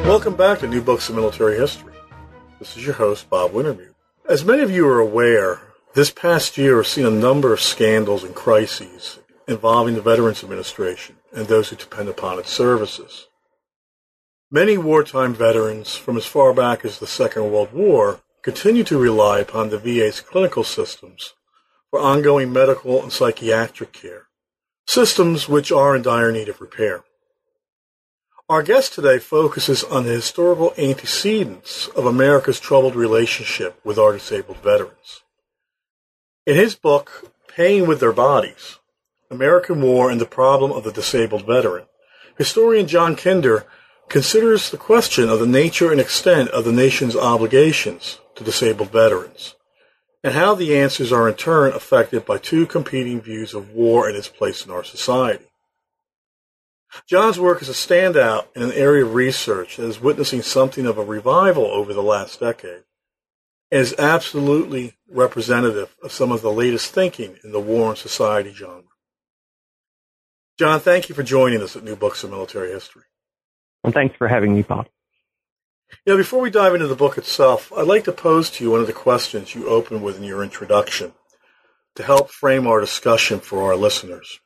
Welcome back to New Books in Military History. This is your host, Bob Wintermute. As many of you are aware, this past year has seen a number of scandals and crises involving the Veterans Administration and those who depend upon its services. Many wartime veterans from as far back as the Second World War continue to rely upon the VA's clinical systems for ongoing medical and psychiatric care, systems which are in dire need of repair. Our guest today focuses on the historical antecedents of America's troubled relationship with our disabled veterans. In his book, Paying with Their Bodies, American War and the Problem of the Disabled Veteran, historian John Kinder considers the question of the nature and extent of the nation's obligations to disabled veterans, and how the answers are in turn affected by two competing views of war and its place in our society. John's work is a standout in an area of research that is witnessing something of a revival over the last decade, and is absolutely representative of some of the latest thinking in the war and society genre. John, thank you for joining us at New Books in Military History. Well, thanks for having me, Bob. Before we dive into the book itself, I'd like to pose to you one of the questions you opened with in your introduction to help frame our discussion for our listeners.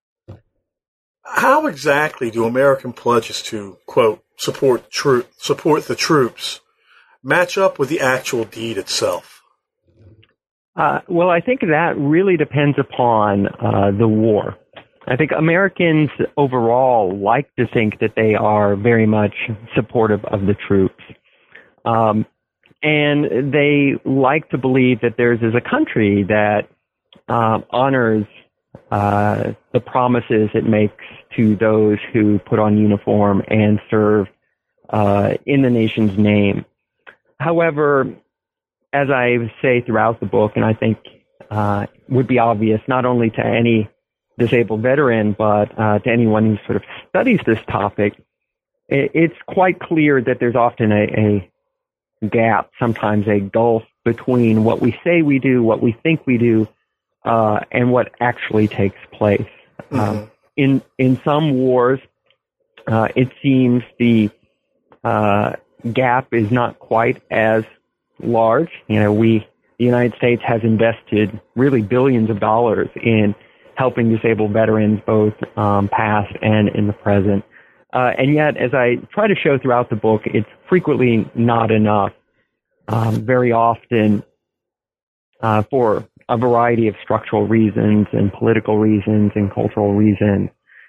How exactly do American pledges to, quote, support the troops match up with the actual deed itself? Well, I think that really depends upon the war. I think Americans overall like to think that they are very much supportive of the troops. And they like to believe that theirs is a country that honors the promises it makes to those who put on uniform and serve in the nation's name. However, as I say throughout the book, and I think would be obvious not only to any disabled veteran, but to anyone who sort of studies this topic, it's quite clear that there's often a gap, sometimes a gulf between what we say we do, what we think we do, and what actually takes place. Mm-hmm. In some wars, it seems the gap is not quite as large. The United States has invested really billions of dollars in helping disabled veterans, both past and in the present. And yet, as I try to show throughout the book, it's frequently not enough. Very often, for a variety of structural reasons and political reasons and cultural reasons,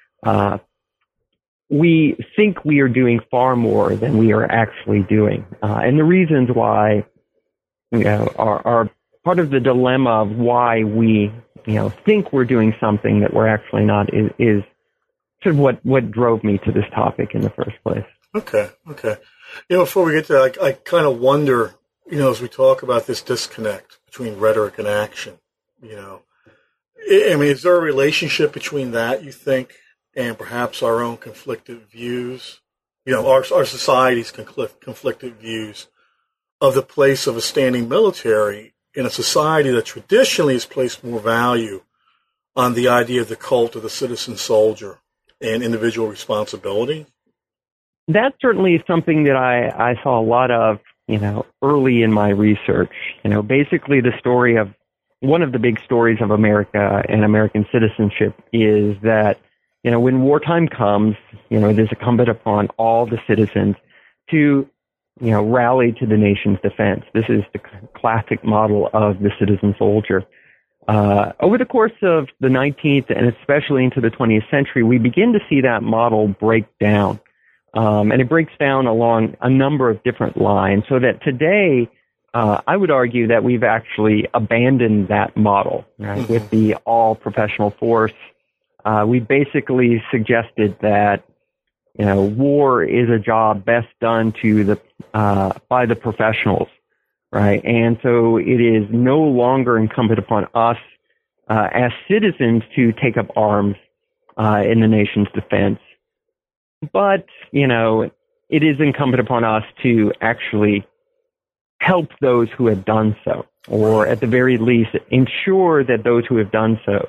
we think we are doing far more than we are actually doing. And the reasons why are part of the dilemma of why we think we're doing something that we're actually not is sort of what drove me to this topic in the first place. Okay. Before we get to that, I kind of wonder, as we talk about this disconnect between rhetoric and action, is there a relationship between that, you think, and perhaps our own conflicted views, our society's conflicted views of the place of a standing military in a society that traditionally has placed more value on the idea of the cult of the citizen soldier and individual responsibility? That's certainly something that I saw a lot of, early in my research. Basically the story of one of the big stories of America and American citizenship is that, when wartime comes, it is incumbent upon all the citizens to rally to the nation's defense. This is the classic model of the citizen soldier. Over the course of the 19th and especially into the 20th century, we begin to see that model break down. And it breaks down along a number of different lines, so that today, I would argue that we've actually abandoned that model, right? Mm-hmm. With the all-professional force. We basically suggested that war is a job best done by the professionals, right? And so it is no longer incumbent upon us as citizens to take up arms in the nation's defense. But, it is incumbent upon us to actually help those who have done so, or at the very least ensure that those who have done so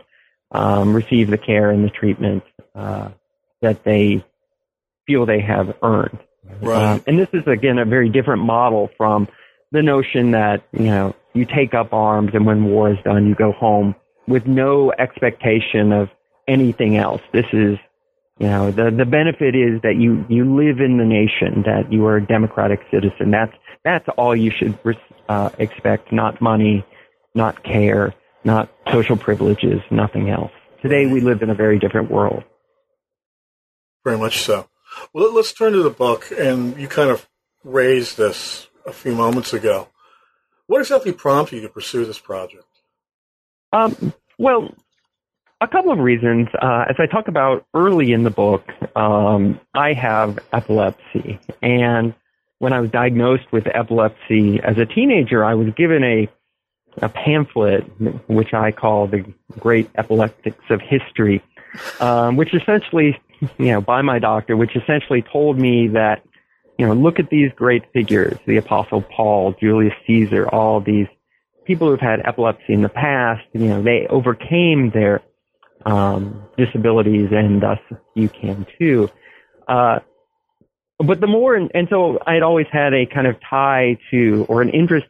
receive the care and the treatment that they feel they have earned. Right. And this is, again, a very different model from the notion that, you take up arms and when war is done, you go home with no expectation of anything else. This is, the benefit is that you live in the nation, that you are a democratic citizen. That's all you should expect, not money, not care, not social privileges, nothing else. Today we live in a very different world. Very much so. Well, let's turn to the book, and you kind of raised this a few moments ago. What exactly prompted you to pursue this project? Well, a couple of reasons. As I talk about early in the book, I have epilepsy. And when I was diagnosed with epilepsy as a teenager, I was given a pamphlet, which I call The Great Epileptics of History, which essentially, by my doctor, which essentially told me that, look at these great figures, the Apostle Paul, Julius Caesar, all these people who've had epilepsy in the past, they overcame their disabilities, and thus you can too. But the more, and so I'd always had a kind of tie to, or an interest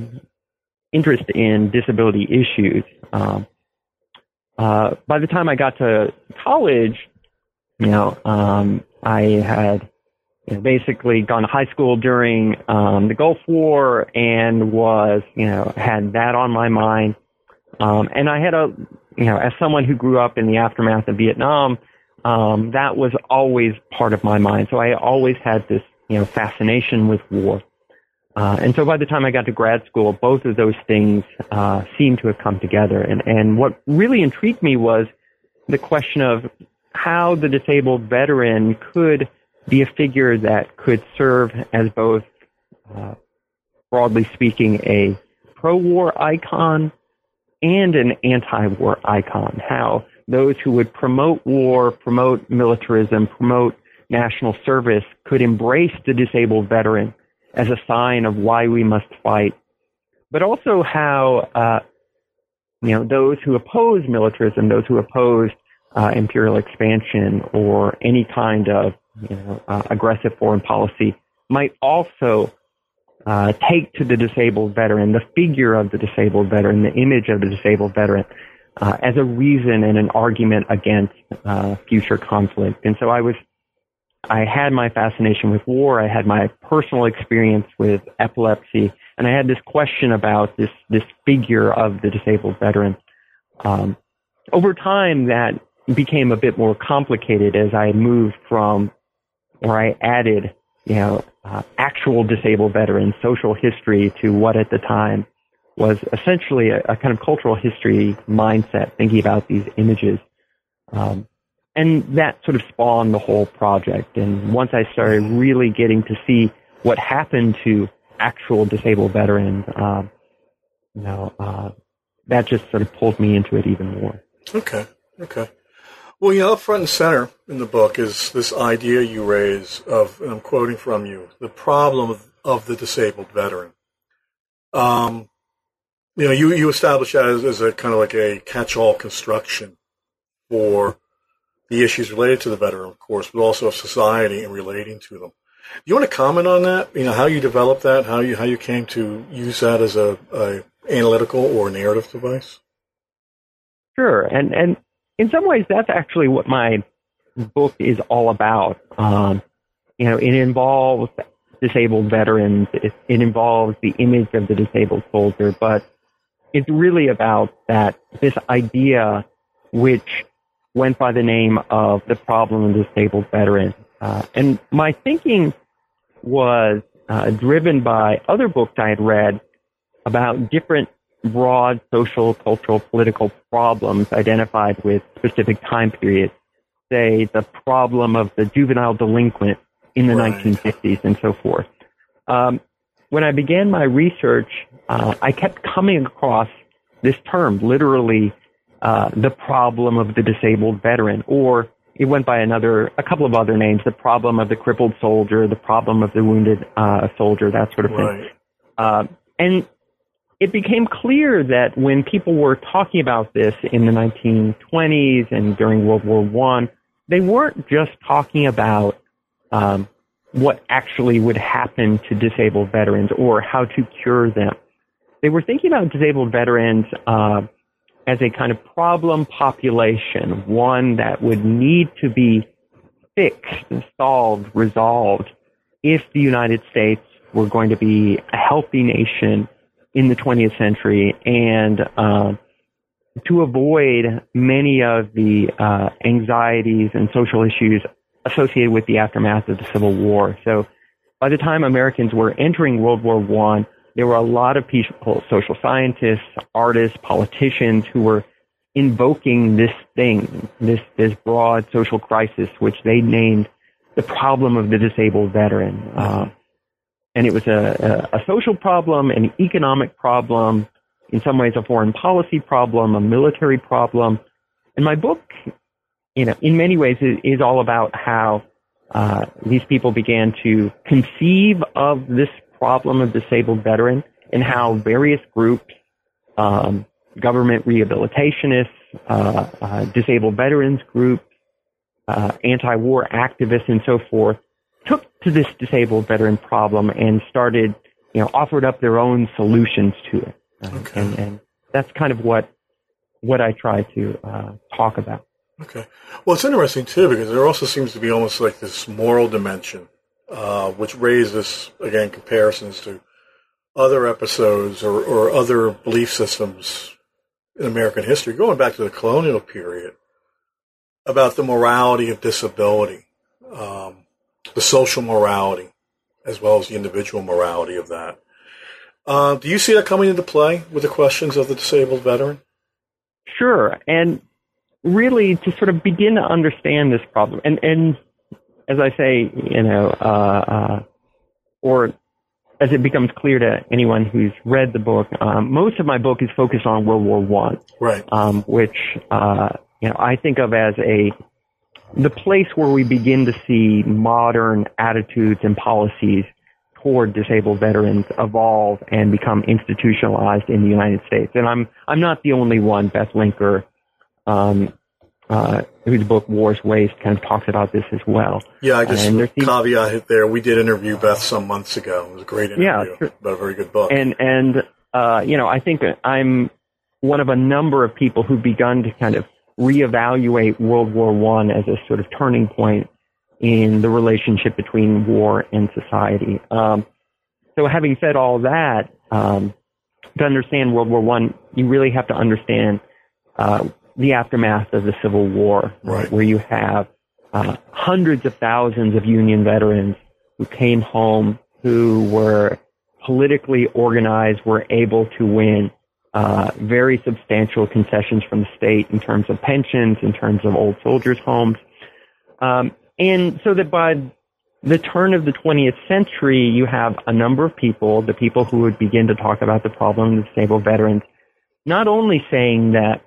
in disability issues. By the time I got to college, I had basically gone to high school during the Gulf War and was, had that on my mind. And I had as someone who grew up in the aftermath of Vietnam, that was always part of my mind. So I always had this, fascination with war. And so by the time I got to grad school, both of those things seemed to have come together. And what really intrigued me was the question of how the disabled veteran could be a figure that could serve as both, broadly speaking, a pro-war icon and an anti-war icon. How those who would promote war, promote militarism, promote national service could embrace the disabled veteran as a sign of why we must fight, but also how, those who oppose militarism, those who oppose imperial expansion or any kind of, aggressive foreign policy might also take to the disabled veteran, the figure of the disabled veteran, the image of the disabled veteran, as a reason and an argument against future conflict. And so I had my fascination with war. I had my personal experience with epilepsy, and I had this question about this figure of the disabled veteran. Over time, that became a bit more complicated as I moved from, or I added, actual disabled veterans, social history, to what at the time was essentially a kind of cultural history mindset, thinking about these images. And that sort of spawned the whole project. And once I started really getting to see what happened to actual disabled veterans, that just sort of pulled me into it even more. Okay. Well, up front and center in the book is this idea you raise of, and I'm quoting from you, the problem of the disabled veteran. You establish that as a kind of like a catch-all construction for the issues related to the veteran, of course, but also of society and relating to them. Do you want to comment on that? How you developed that, how you came to use that as a analytical or narrative device? Sure, and in some ways, that's actually what my book is all about. It involves disabled veterans. It involves the image of the disabled soldier, but it's really about this idea which went by the name of the problem of the disabled veteran. And my thinking was driven by other books I had read about different broad social, cultural, political problems identified with specific time periods. Say, the problem of the juvenile delinquent in the 1950s and so forth. When I began my research, I kept coming across this term, literally, the problem of the disabled veteran, or it went by a couple of other names, the problem of the crippled soldier, the problem of the wounded soldier, that sort of thing. And it became clear that when people were talking about this in the 1920s and during World War I, they weren't just talking about what actually would happen to disabled veterans or how to cure them. They were thinking about disabled veterans as a kind of problem population, one that would need to be fixed, solved, resolved if the United States were going to be a healthy nation in the 20th century and to avoid many of the anxieties and social issues associated with the aftermath of the Civil War. So by the time Americans were entering World War I, there were a lot of people, social scientists, artists, politicians, who were invoking this thing, this broad social crisis, which they named the problem of the disabled veteran. And it was a social problem, an economic problem, in some ways a foreign policy problem, a military problem. And my book, in many ways is all about how these people began to conceive of this problem of disabled veteran and how various groups, government rehabilitationists, disabled veterans groups, anti-war activists and so forth, took to this disabled veteran problem and started, offered up their own solutions to it. Okay. And that's kind of what I try to talk about. Okay. Well, it's interesting, too, because there also seems to be almost like this moral dimension, which raises, again, comparisons to other episodes or other belief systems in American history, going back to the colonial period, about the morality of disability, the social morality, as well as the individual morality of that. Do you see that coming into play with the questions of the disabled veteran? Sure. And really to sort of begin to understand this problem, and as I say, or as it becomes clear to anyone who's read the book, most of my book is focused on World War I, right? Which I think of as the place where we begin to see modern attitudes and policies toward disabled veterans evolve and become institutionalized in the United States. And I'm not the only one. Beth Linker, whose book War's Waste kind of talks about this as well. Yeah, I just caveat it there. We did interview Beth some months ago. It was a great interview, but a very good book. And I think that I'm one of a number of people who've begun to kind of reevaluate World War I as a sort of turning point in the relationship between war and society. So having said all that, to understand World War I, you really have to understand the aftermath of the Civil War, right, where you have hundreds of thousands of Union veterans who came home, who were politically organized, were able to win very substantial concessions from the state in terms of pensions, in terms of old soldiers' homes. And so that by the turn of the 20th century, you have a number of people, the people who would begin to talk about the problem of disabled veterans, not only saying that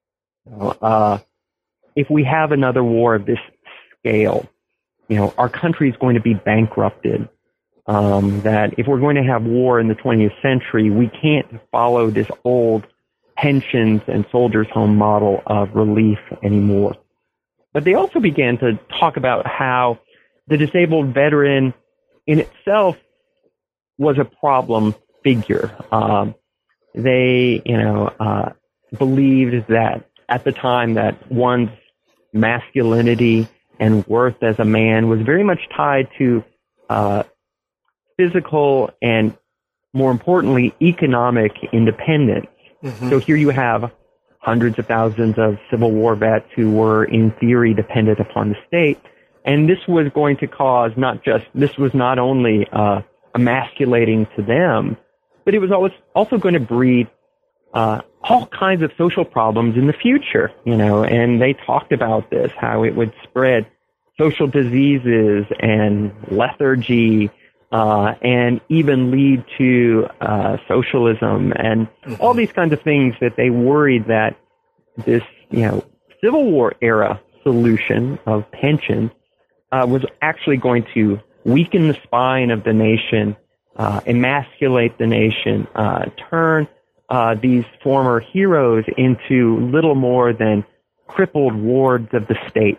if we have another war of this scale, our country is going to be bankrupted, that if we're going to have war in the 20th century, we can't follow this old pensions and soldiers' home model of relief anymore. But they also began to talk about how the disabled veteran in itself was a problem figure. They, believed that at the time that one's masculinity and worth as a man was very much tied to physical and, more importantly, economic independence. Mm-hmm. So here you have hundreds of thousands of Civil War vets who were, in theory, dependent upon the state. And this was going to cause this was not only emasculating to them, but it was also going to breed all kinds of social problems in the future, and they talked about this, how it would spread social diseases and lethargy, and even lead to socialism and all these kinds of things that they worried that this, Civil War era solution of pensions was actually going to weaken the spine of the nation, emasculate the nation, turn these former heroes into little more than crippled wards of the state.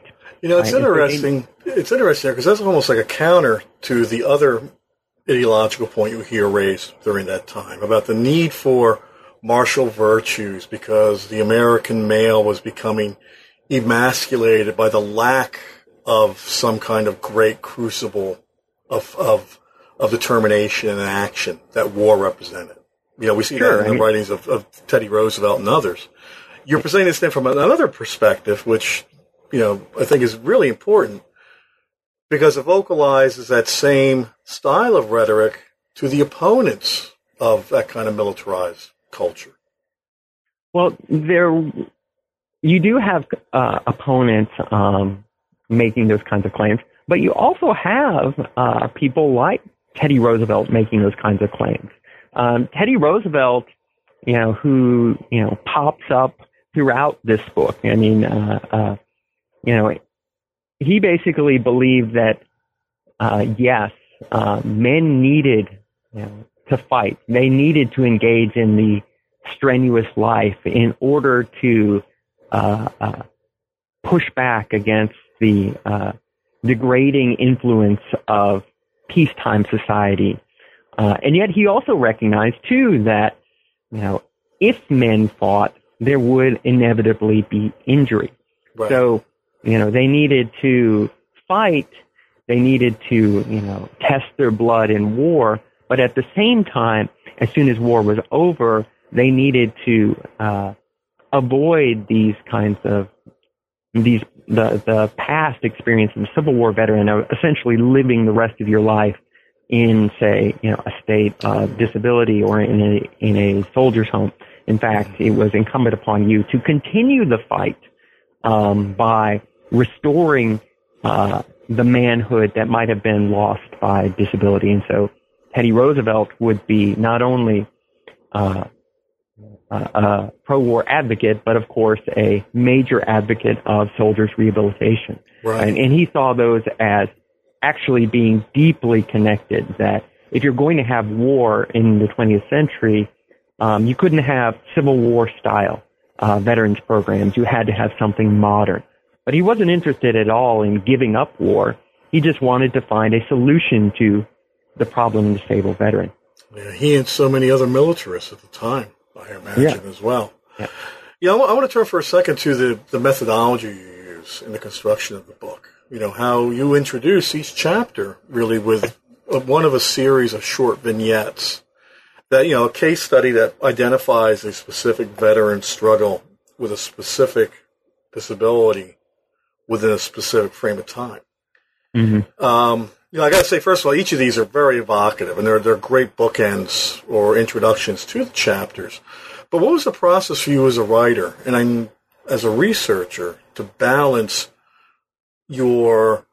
It's interesting. It's interesting because that's almost like a counter to the other ideological point you hear raised during that time about the need for martial virtues because the American male was becoming emasculated by the lack of some kind of great crucible of determination and action that war represented. We see that in the writings of Teddy Roosevelt and others. You're presenting this then from another perspective, which, I think is really important because it vocalizes that same style of rhetoric to the opponents of that kind of militarized culture. Well, you do have opponents making those kinds of claims, but you also have people like Teddy Roosevelt making those kinds of claims. Teddy Roosevelt, who pops up throughout this book. I mean, he basically believed that yes, men needed to fight. They needed to engage in the strenuous life in order to push back against the degrading influence of peacetime society. And yet he also recognized, too, that, if men fought, there would inevitably be injury. Right. So, they needed to fight. They needed to, test their blood in war. But at the same time, as soon as war was over, they needed to avoid these kinds of the past experience of a Civil War veteran of essentially living the rest of your life in, say, a state of disability or in a soldier's home. In fact, it was incumbent upon you to continue the fight by restoring the manhood that might have been lost by disability. And so Teddy Roosevelt would be not only a pro-war advocate, but of course a major advocate of soldiers' rehabilitation. Right. And he saw those as actually being deeply connected, that if you're going to have war in the 20th century, you couldn't have Civil War style veterans programs. You had to have something modern. But he wasn't interested at all in giving up war. He just wanted to find a solution to the problem of the disabled veteran. Yeah, he and so many other militarists at the time, I imagine, as well. Yeah. I want to turn for a second to the methodology you use in the construction of the book. How you introduce each chapter really with one of a series of short vignettes that, a case study that identifies a specific veteran struggle with a specific disability within a specific frame of time. Mm-hmm. I got to say, first of all, each of these are very evocative, and they're great bookends or introductions to the chapters. But what was the process for you as a writer and as a researcher to balance your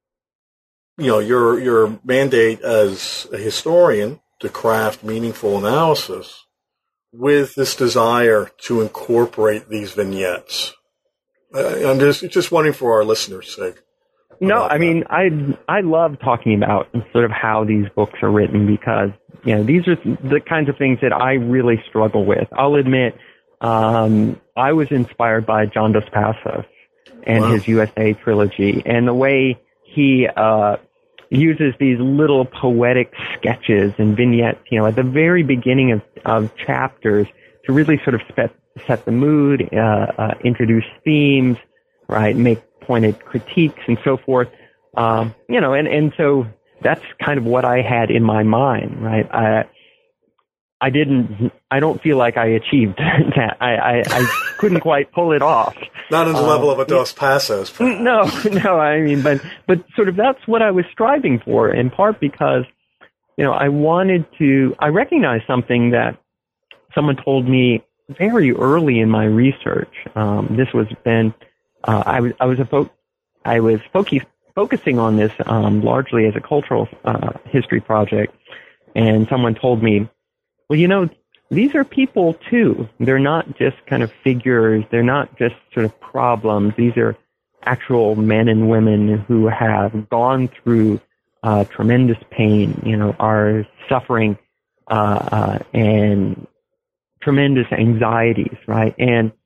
mandate as a historian to craft meaningful analysis with this desire to incorporate these vignettes? I'm just wondering for our listeners' sake. No, I mean, I love talking about sort of how these books are written because, these are the kinds of things that I really struggle with. I'll admit, I was inspired by John Dos Passos and his USA trilogy and the way he uses these little poetic sketches and vignettes, at the very beginning of chapters to really sort of set the mood, introduce themes, right, make pointed critiques and so forth, and so that's kind of what I had in my mind, right? I don't feel like I achieved that. I couldn't quite pull it off. Not on the level of a Dos Passos, perhaps. No, I mean, but sort of that's what I was striving for, in part because, I recognized something that someone told me very early in my research. This was then, I was focusing on this largely as a cultural history project, and someone told me, well, these are people too. They're not just kind of figures. They're not just sort of problems. These are actual men and women who have gone through tremendous pain, are suffering and tremendous anxieties, right? And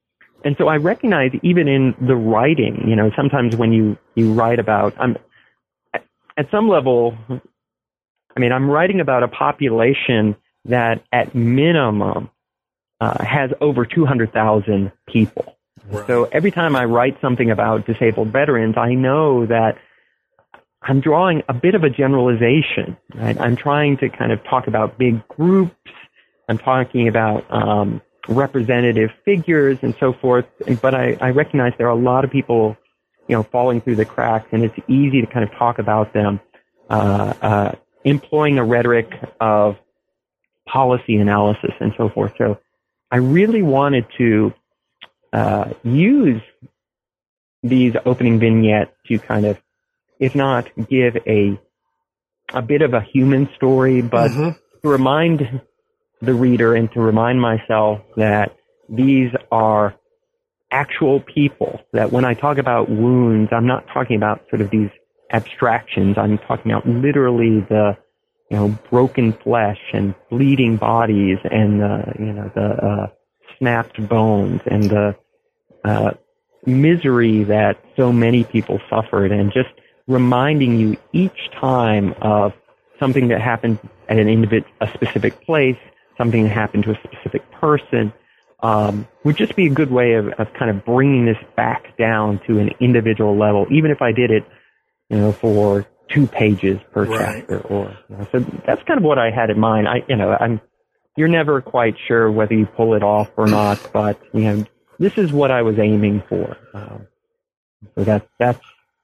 And so I recognize even in the writing, sometimes when you write about, at some level, I'm writing about a population that at minimum has over 200,000 people. Right. So every time I write something about disabled veterans, I know that I'm drawing a bit of a generalization. Right? I'm trying to kind of talk about big groups. I'm talking about representative figures and so forth. But I recognize there are a lot of people, falling through the cracks, and it's easy to kind of talk about them employing a rhetoric of policy analysis and so forth. So I really wanted to use these opening vignettes to kind of, if not give a bit of a human story, but to remind the reader and to remind myself that these are actual people, that when I talk about wounds, I'm not talking about sort of these abstractions. I'm talking about literally the, broken flesh and bleeding bodies and the snapped bones and the misery that so many people suffered, and just reminding you each time of something that happened at a specific place, something that happened to a specific person, would just be a good way of kind of bringing this back down to an individual level, even if I did it, for 2 pages per chapter. Or so that's kind of what I had in mind. You're never quite sure whether you pull it off or not, but this is what I was aiming for. So that's.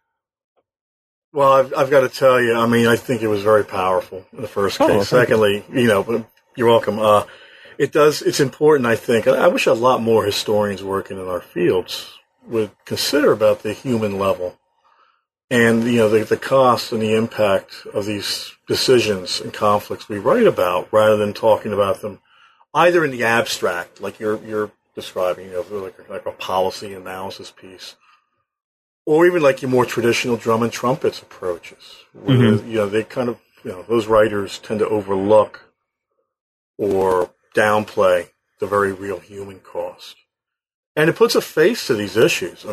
Well, I've got to tell you, I think it was very powerful in the first case. Secondly, you're welcome. It's important, I think. I wish a lot more historians working in our fields would consider about the human level and, the cost and the impact of these decisions and conflicts we write about, rather than talking about them either in the abstract, like you're describing, like a policy analysis piece, or even like your more traditional drum and trumpets approaches, where they kind of, those writers tend to overlook or downplay the very real human cost, and it puts a face to these issues.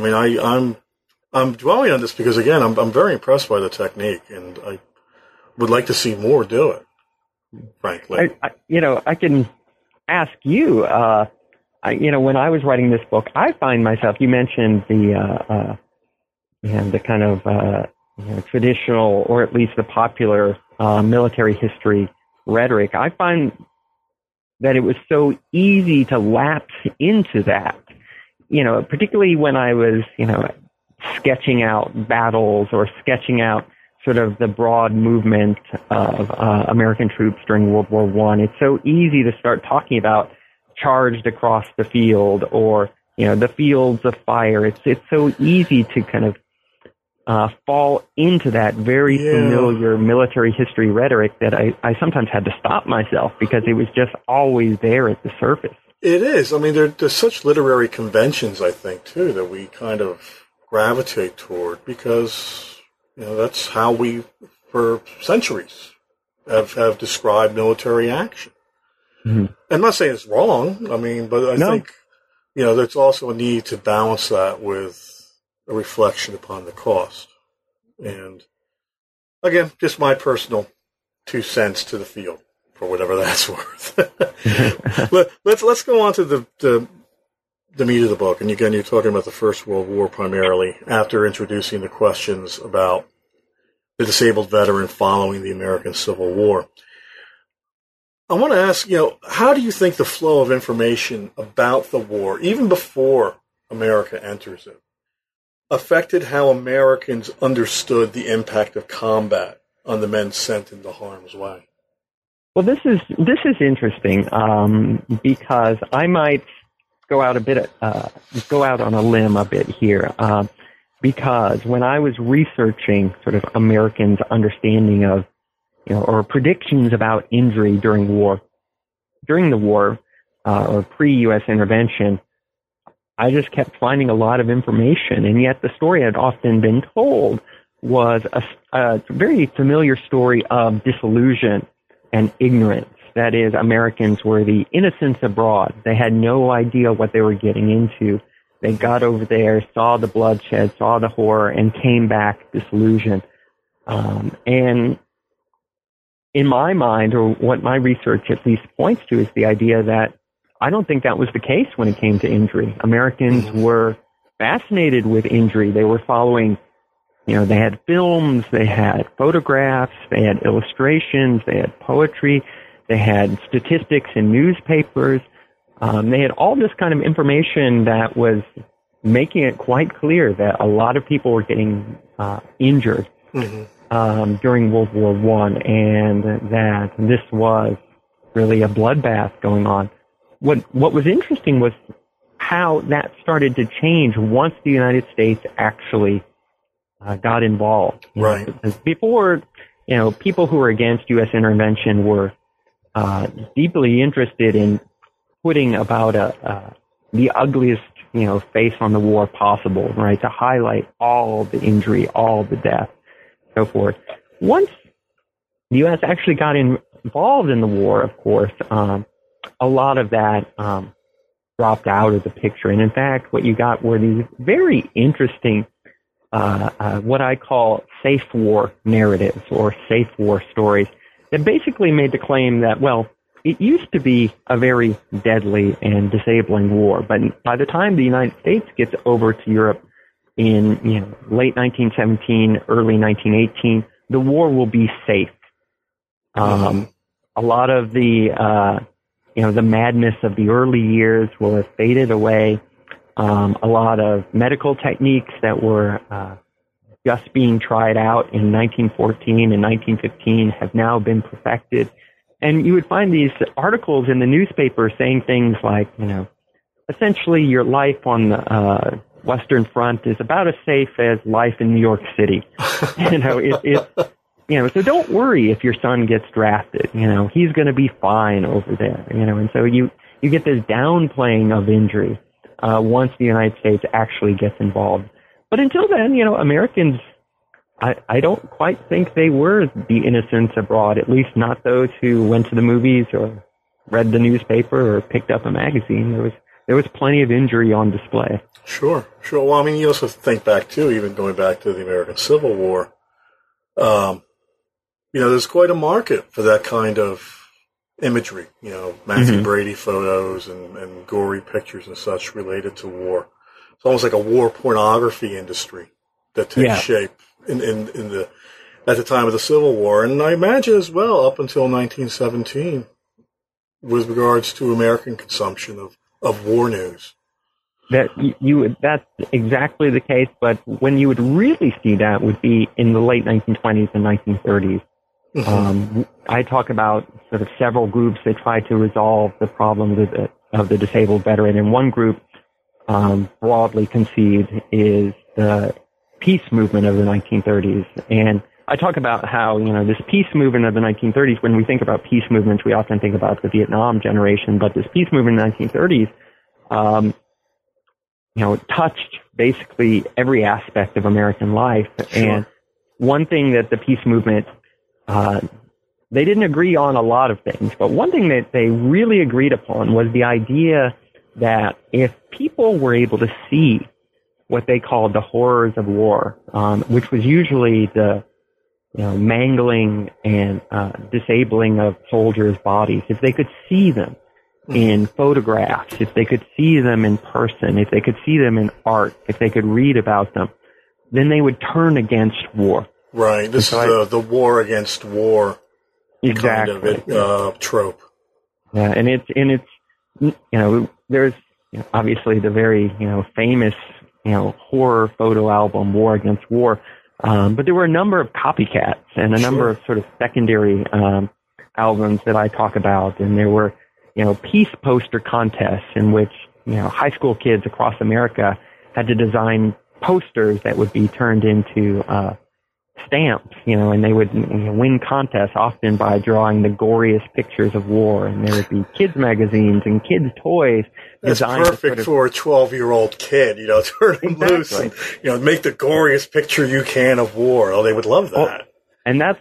I'm dwelling on this because, again, I'm very impressed by the technique, and I would like to see more do it. Frankly, I can ask you. When I was writing this book, I find myself. You mentioned the kind of traditional, or at least the popular military history rhetoric. I find that it was so easy to lapse into that, particularly when I was, sketching out battles or sketching out sort of the broad movement of American troops during World War I. It's so easy to start talking about charged across the field, or, the fields of fire. It's so easy to kind of fall into that very familiar military history rhetoric that I sometimes had to stop myself because it was just always there at the surface. It is. There's such literary conventions, I think, too, that we kind of gravitate toward because, that's how we, for centuries, have described military action. Mm-hmm. I'm not saying it's wrong, but I think, there's also a need to balance that with a reflection upon the cost. And again, just my personal 2 cents to the field, for whatever that's worth. Let's go on to the meat of the book. And again, you're talking about the First World War primarily, after introducing the questions about the disabled veteran following the American Civil War. I want to ask, how do you think the flow of information about the war, even before America enters it, affected how Americans understood the impact of combat on the men sent into harm's way? Well, this is interesting because I might go out on a limb a bit here, because when I was researching sort of Americans' understanding of, or predictions about injury during the war, or pre-U.S. intervention, I just kept finding a lot of information, and yet the story I'd often been told was a very familiar story of disillusion and ignorance. That is, Americans were the innocents abroad. They had no idea what they were getting into. They got over there, saw the bloodshed, saw the horror, and came back disillusioned. And in my mind, or what my research at least points to, is the idea that I don't think that was the case when it came to injury. Americans were fascinated with injury. They were following, they had films, they had photographs, they had illustrations, they had poetry, they had statistics in newspapers. They had all this kind of information that was making it quite clear that a lot of people were getting injured during World War I, and that this was really a bloodbath going on. What was interesting was how that started to change once the United States actually got involved. Right. Because before, people who were against U.S. intervention were deeply interested in putting about the ugliest, face on the war possible, right, to highlight all the injury, all the death, so forth. Once the U.S. actually got involved in the war, of course, a lot of that dropped out of the picture. And in fact, what you got were these very interesting, what I call safe war narratives or safe war stories that basically made the claim that, well, it used to be a very deadly and disabling war, but by the time the United States gets over to Europe in late 1917, early 1918, the war will be safe. A lot of the the madness of the early years will have faded away. A lot of medical techniques that were just being tried out in 1914 and 1915 have now been perfected. And you would find these articles in the newspaper saying things like, essentially your life on the Western Front is about as safe as life in New York City. So don't worry if your son gets drafted. He's going to be fine over there. And so you get this downplaying of injury once the United States actually gets involved. But until then, Americans, I don't quite think they were the innocents abroad, at least not those who went to the movies or read the newspaper or picked up a magazine. There was plenty of injury on display. Sure. Well, I mean, you also think back, too, even going back to the American Civil War, there's quite a market for that kind of imagery, Matthew Brady photos and gory pictures and such related to war. It's almost like a war pornography industry that takes shape in at the time of the Civil War, and I imagine as well up until 1917 with regards to American consumption of war news. That's exactly the case, but when you would really see that would be in the late 1920s and 1930s. I talk about sort of several groups that try to resolve the problems of the disabled veteran, and one group broadly conceived is the peace movement of the 1930s. And I talk about how, this peace movement of the 1930s, when we think about peace movements, we often think about the Vietnam generation, but this peace movement in the 1930s, touched basically every aspect of American life. Sure. And one thing that the peace movement, they didn't agree on a lot of things, but one thing that they really agreed upon was the idea that if people were able to see what they called the horrors of war, which was usually the mangling and disabling of soldiers' bodies, if they could see them in photographs, if they could see them in person, if they could see them in art, if they could read about them, then they would turn against war. Right. This is the war against war exactly. kind of trope. Yeah, and it's there's obviously the very famous horror photo album War Against War, but there were a number of copycats and a number of sort of secondary albums that I talk about, and there were peace poster contests in which high school kids across America had to design posters that would be turned into stamps, and they would win contests often by drawing the goriest pictures of war, and there would be kids magazines and kids toys. That's perfect for a 12-year-old kid, turn them loose and, make the goriest picture you can of war. Oh, they would love that. Well, and that's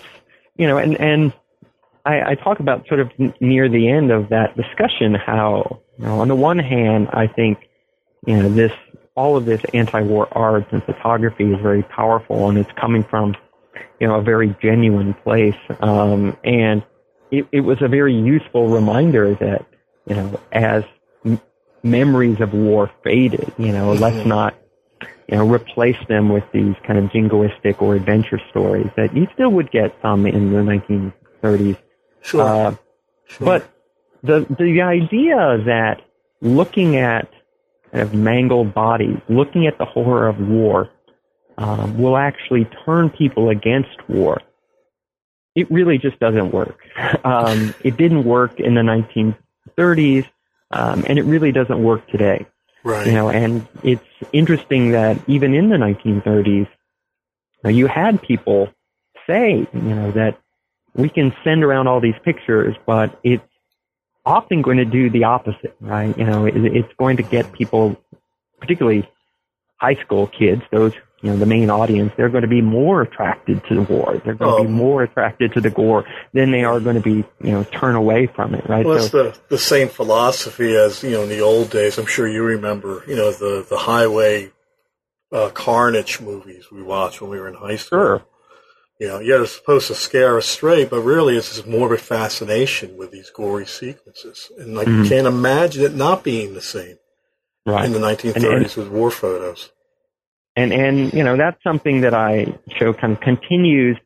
and I talk about sort of near the end of that discussion how, on the one hand, I think, all of this anti-war art and photography is very powerful, and it's coming from, a very genuine place. And it was a very useful reminder that, as memories of war faded, let's not, replace them with these kind of jingoistic or adventure stories that you still would get some in the 1930s. Sure. But the idea that looking at kind of mangled bodies, looking at the horror of war, will actually turn people against war, it really just doesn't work. It didn't work in the 1930s, and it really doesn't work today. Right. And it's interesting that even in the 1930s, you had people say, that we can send around all these pictures, but it's often going to do the opposite, right? It's going to get people, particularly high school kids, those, the main audience, they're going to be more attracted to the war. They're going to be more attracted to the gore than they are going to be, turn away from it, right? Well, it's the same philosophy as, in the old days. I'm sure you remember, the highway carnage movies we watched when we were in high school. Sure. It's supposed to scare us straight, but really it's just more of a fascination with these gory sequences. And you can't imagine it not being the same in the 1930s with war photos. And that's something that I show kind of continues,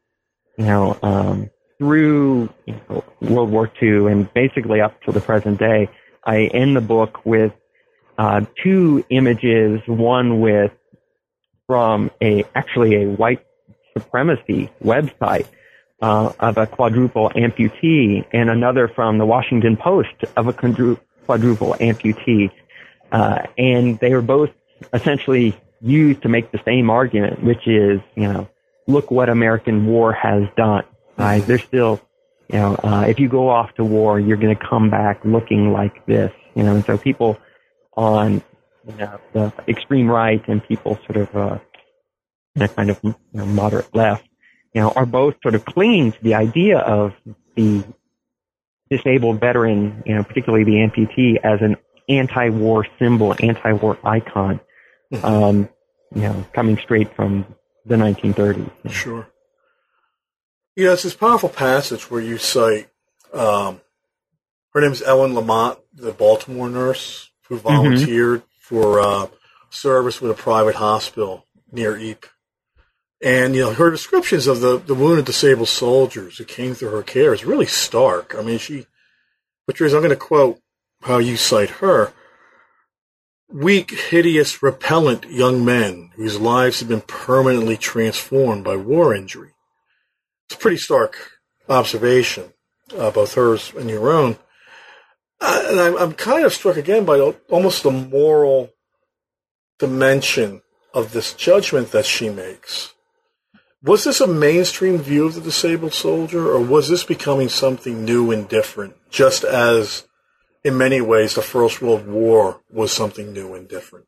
through World War II and basically up to the present day. I end the book with two images, one from a white supremacy website of a quadruple amputee, and another from the Washington Post of a quadruple amputee. And they were both essentially used to make the same argument, which is, look what American war has done. Right? They're still, if you go off to war, you're going to come back looking like this. And so people on the extreme right and people sort of kind of moderate left, are both sort of clinging to the idea of the disabled veteran, particularly the amputee, as an anti-war symbol, anti-war icon, coming straight from the 1930s. Sure. It's this powerful passage where you cite, her name is Ellen Lamott, the Baltimore nurse who volunteered for service with a private hospital near Ypres. And, her descriptions of the wounded disabled soldiers who came through her care is really stark. I mean, Patrice, I'm going to quote how you cite her. Weak, hideous, repellent young men whose lives have been permanently transformed by war injury. It's a pretty stark observation, both hers and your own. And I'm kind of struck again by almost the moral dimension of this judgment that she makes. Was this a mainstream view of the disabled soldier, or was this becoming something new and different, just as, in many ways, the First World War was something new and different?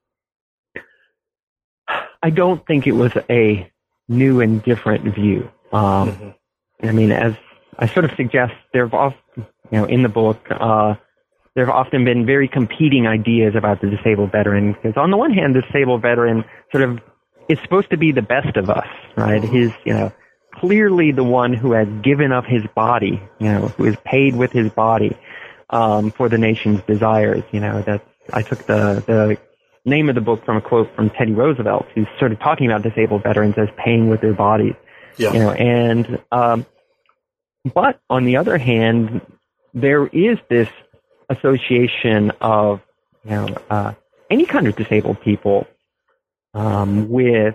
I don't think it was a new and different view. I mean, as I sort of suggest, there have often, in the book, there have often been very competing ideas about the disabled veteran. Because on the one hand, the disabled veteran sort of is supposed to be the best of us, right? He's, clearly the one who has given up his body, who is paid with his body for the nation's desires. I took the name of the book from a quote from Teddy Roosevelt, who's sort of talking about disabled veterans as paying with their bodies. Yeah. But on the other hand, there is this association of, any kind of disabled people with,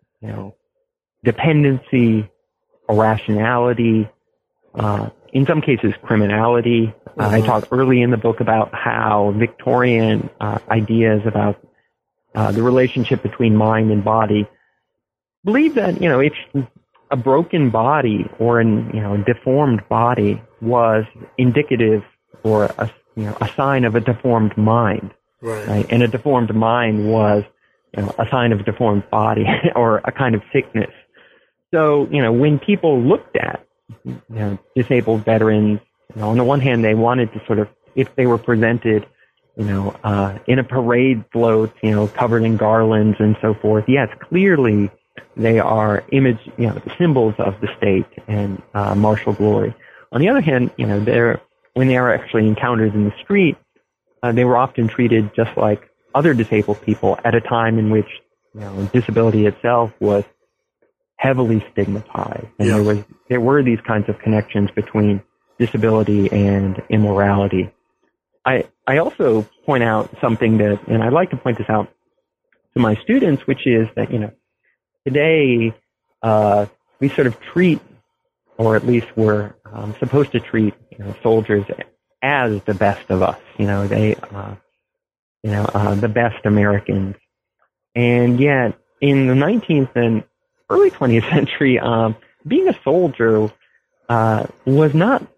dependency, irrationality, in some cases criminality. I talk early in the book about how Victorian ideas about the relationship between mind and body believe that, if a broken body or a deformed body was indicative or a sign of a deformed mind, right? And a deformed mind was a sign of a deformed body or a kind of sickness. So, when people looked at, disabled veterans, on the one hand, they wanted to sort of, if they were presented in a parade float, covered in garlands and so forth. Yes, clearly they are symbols of the state and martial glory. On the other hand, when they are actually encountered in the street, they were often treated just like other disabled people at a time in which disability itself was heavily stigmatized, and there were these kinds of connections between disability and immorality. I also point out something that, and I like to point this out to my students, which is that, today we sort of treat, or at least we're supposed to treat, soldiers as the best of us. The best Americans. And yet, in the 19th and early 20th century, being a soldier was not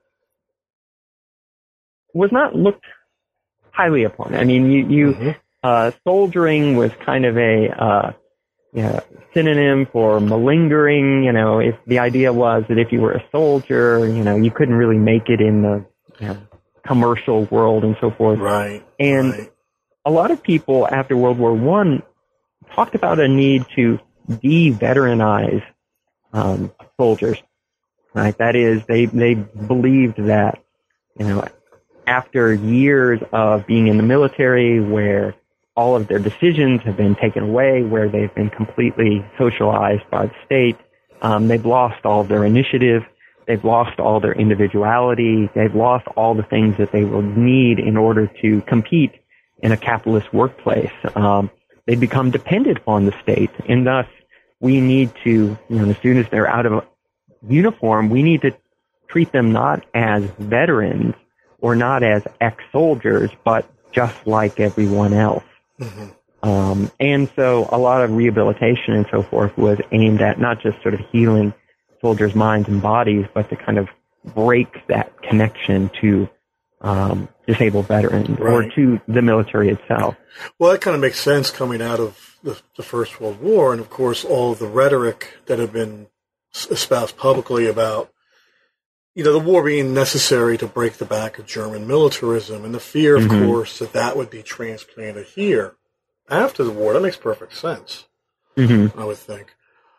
looked highly upon. I mean, soldiering was kind of a synonym for malingering. If the idea was that if you were a soldier, you couldn't really make it in the commercial world and so forth. Right. And a lot of people after World War I talked about a need to de-veteranize soldiers. Right. That is, they believed that after years of being in the military, where all of their decisions have been taken away, where they've been completely socialized by the state, they've lost all of their initiative. They've lost all their individuality. They've lost all the things that they will need in order to compete in a capitalist workplace. They become dependent upon the state, and thus we need to, as soon as they're out of uniform, we need to treat them not as veterans or not as ex-soldiers, but just like everyone else. Mm-hmm. And so a lot of rehabilitation and so forth was aimed at not just sort of healing soldiers' minds and bodies, but to kind of break that connection to disabled veterans, right, or to the military itself. Well, that kind of makes sense coming out of the First World War, and of course all of the rhetoric that had been espoused publicly about the war being necessary to break the back of German militarism, and the fear, of mm-hmm. course, that would be transplanted here after the war. That makes perfect sense, mm-hmm. I would think.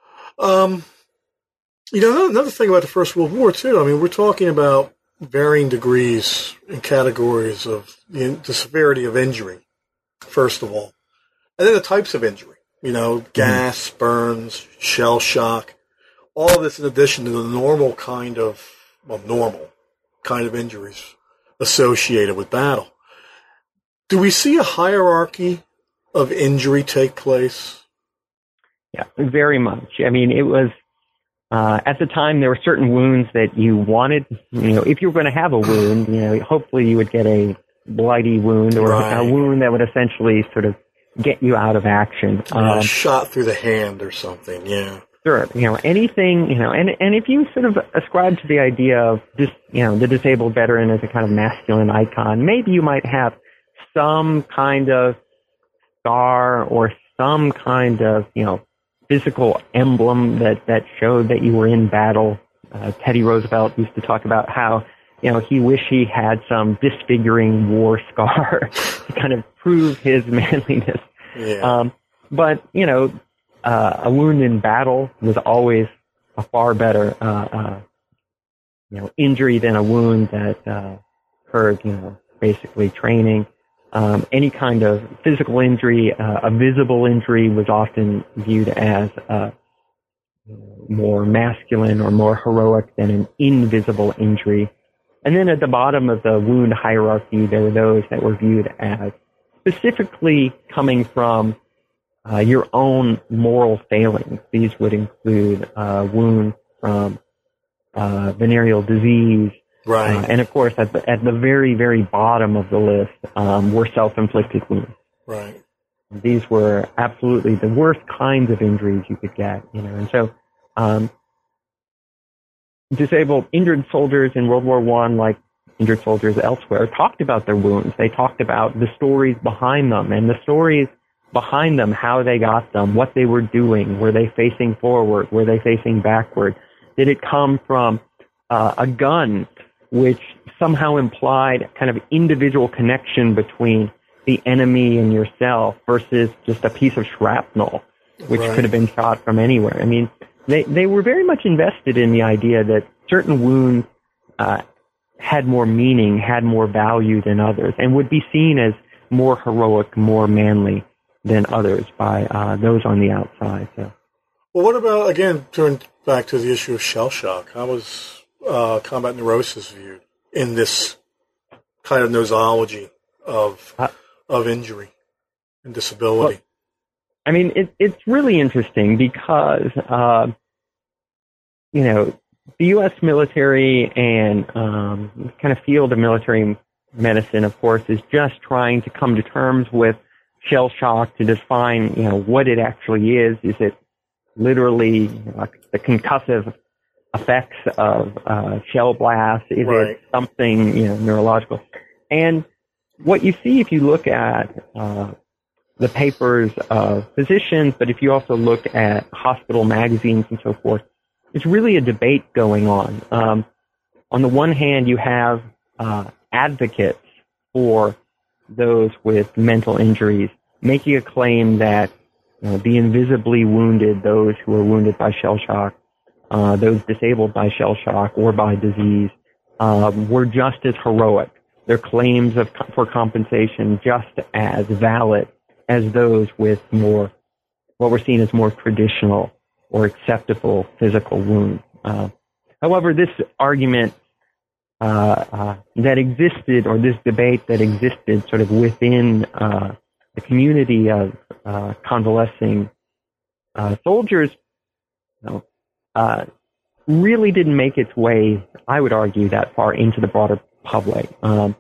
Another thing about the First World War, too, I mean, we're talking about varying degrees and categories of the severity of injury, first of all, and then the types of injury, gas, burns, shell shock, all of this in addition to the normal kind of injuries associated with battle. Do we see a hierarchy of injury take place? Yeah, very much. I mean, it was, at the time, there were certain wounds that you wanted, if you were going to have a wound, hopefully you would get a bloody wound or right, a wound that would essentially sort of get you out of action. A shot through the hand or something, yeah. Sure, anything, and if you sort of ascribe to the idea of just, the disabled veteran as a kind of masculine icon, maybe you might have some kind of scar or some kind of, physical emblem that showed that you were in battle. Teddy Roosevelt used to talk about how, he wished he had some disfiguring war scar to kind of prove his manliness. Yeah. But, a wound in battle was always a far better, injury than a wound that occurred, basically training. Any kind of physical injury, a visible injury was often viewed as more masculine or more heroic than an invisible injury. And then at the bottom of the wound hierarchy, there were those that were viewed as specifically coming from your own moral failings. These would include wounds from venereal disease. Right. And of course, at the very, very bottom of the list were self-inflicted wounds. Right. These were absolutely the worst kinds of injuries you could get, And so, injured soldiers in World War I, like injured soldiers elsewhere, talked about their wounds. They talked about the stories behind them, and the stories behind them, how they got them, what they were doing. Were they facing forward? Were they facing backward? Did it come from a gun, which somehow implied kind of individual connection between the enemy in yourself versus just a piece of shrapnel, which Right. could have been shot from anywhere. I mean, they were very much invested in the idea that certain wounds had more meaning, had more value than others, and would be seen as more heroic, more manly than others by those on the outside. So. Well, what about, again, turning back to the issue of shell shock? How was combat neurosis viewed in this kind of nosology of injury and disability? Well, I mean, it's really interesting because, the U.S. military and kind of field of military medicine, of course, is just trying to come to terms with shell shock to define, what it actually is. Is it literally the concussive effects of shell blast? Is Right. it something, neurological? And what you see if you look at the papers of physicians, but if you also look at hospital magazines and so forth, it's really a debate going on. On the one hand, you have advocates for those with mental injuries making a claim that the invisibly wounded, those who are wounded by shell shock, those disabled by shell shock or by disease, were just as heroic. Their claims for compensation just as valid as those with more, what were seen as more traditional or acceptable physical wounds. However, this argument that existed, or this debate that existed sort of within the community of convalescing soldiers, really didn't make its way, I would argue, that far into the broader public.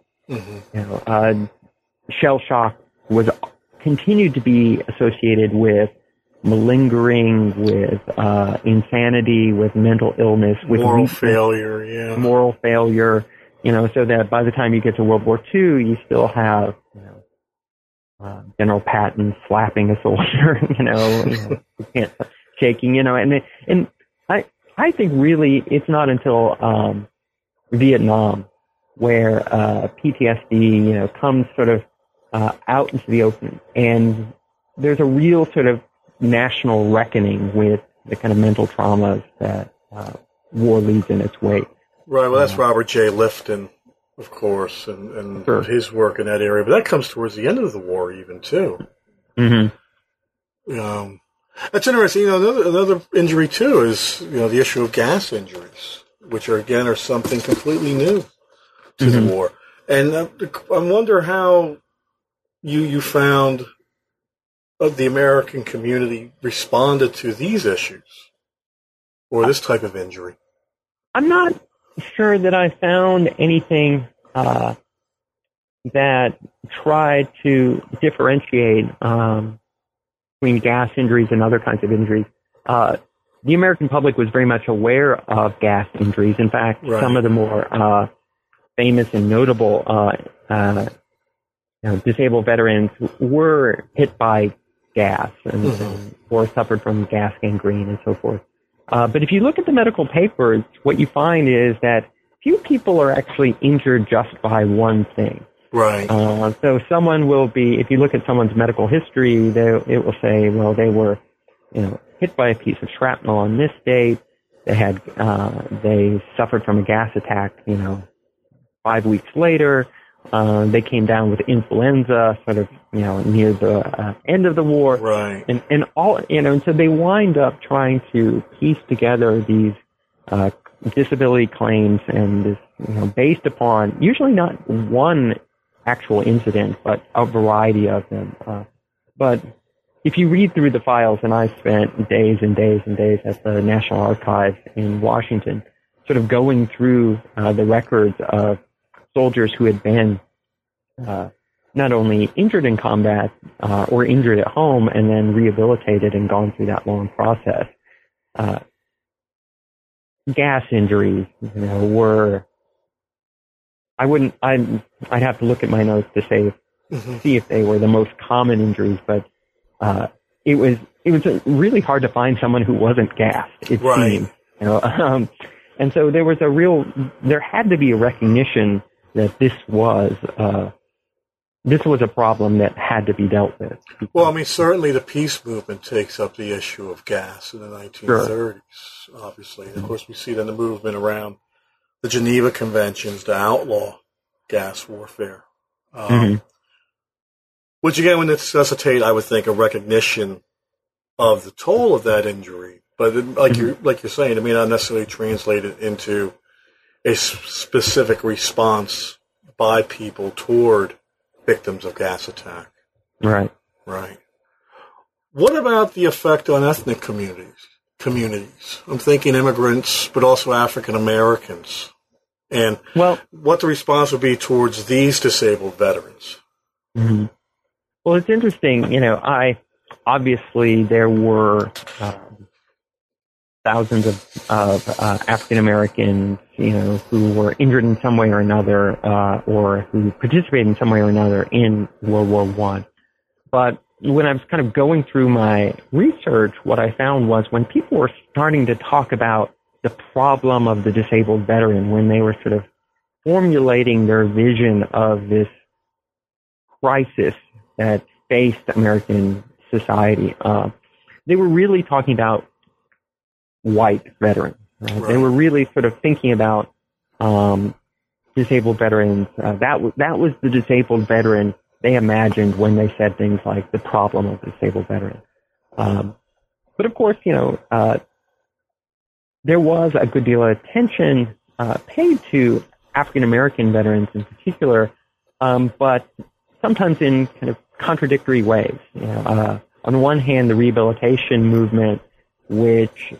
Shell shock continued to be associated with malingering, with insanity, with mental illness, with moral weakness, failure, yeah. moral failure, so that by the time you get to World War II, you still have, General Patton slapping a soldier, shaking, and I think really it's not until Vietnam where PTSD, comes sort of out into the open, and there's a real sort of national reckoning with the kind of mental traumas that war leaves in its wake. Right, well, that's Robert J. Lifton, of course, and Sure. his work in that area. But that comes towards the end of the war, even, too. Mm-hmm. That's interesting. Another injury, too, is, the issue of gas injuries, which are something completely new to the war. And I wonder how you found the American community responded to these issues or this type of injury. I'm not sure that I found anything that tried to differentiate between gas injuries and other kinds of injuries. The American public was very much aware of gas injuries. In fact, Right. some of the more famous and notable disabled veterans were hit by gas and or suffered from gas gangrene and so forth. But if you look at the medical papers, what you find is that few people are actually injured just by one thing. Right. So someone will be, if you look at someone's medical history, it will say, well, they were, hit by a piece of shrapnel on this date. They suffered from a gas attack, 5 weeks later. They came down with influenza, sort of, near the end of the war. Right. And all, and so they wind up trying to piece together these disability claims and this, based upon usually not one actual incident, but a variety of them. But if you read through the files, and I spent days and days and days at the National Archives in Washington, sort of going through the records of soldiers who had been not only injured in combat or injured at home and then rehabilitated and gone through that long process. Gas injuries, were, I'd have to look at my notes to say, see if they were the most common injuries, but it was really hard to find someone who wasn't gassed, it seemed. And so there had to be a recognition that this was this was a problem that had to be dealt with. Well, I mean, certainly the peace movement takes up the issue of gas in the 1930s, obviously. And of course, we see then the movement around the Geneva Conventions to outlaw gas warfare, which again would necessitate, I would think, a recognition of the toll of that injury. But like you're saying, it may not necessarily translate it into a specific response by people toward victims of gas attack. Right. Right. What about the effect on ethnic communities? I'm thinking immigrants, but also African Americans, and what the response would be towards these disabled veterans. Mm-hmm. Well, it's interesting. Obviously there were thousands of African Americans, who were injured in some way or another, or who participated in some way or another in World War I. But when I was kind of going through my research, what I found was when people were starting to talk about the problem of the disabled veteran, when they were sort of formulating their vision of this crisis that faced American society, they were really talking about white veterans. Right? They were really sort of thinking about disabled veterans. That was the disabled veteran they imagined when they said things like the problem of the disabled veteran. But of course, there was a good deal of attention paid to African American veterans in particular, but sometimes in kind of contradictory ways. On the one hand, the rehabilitation movement, which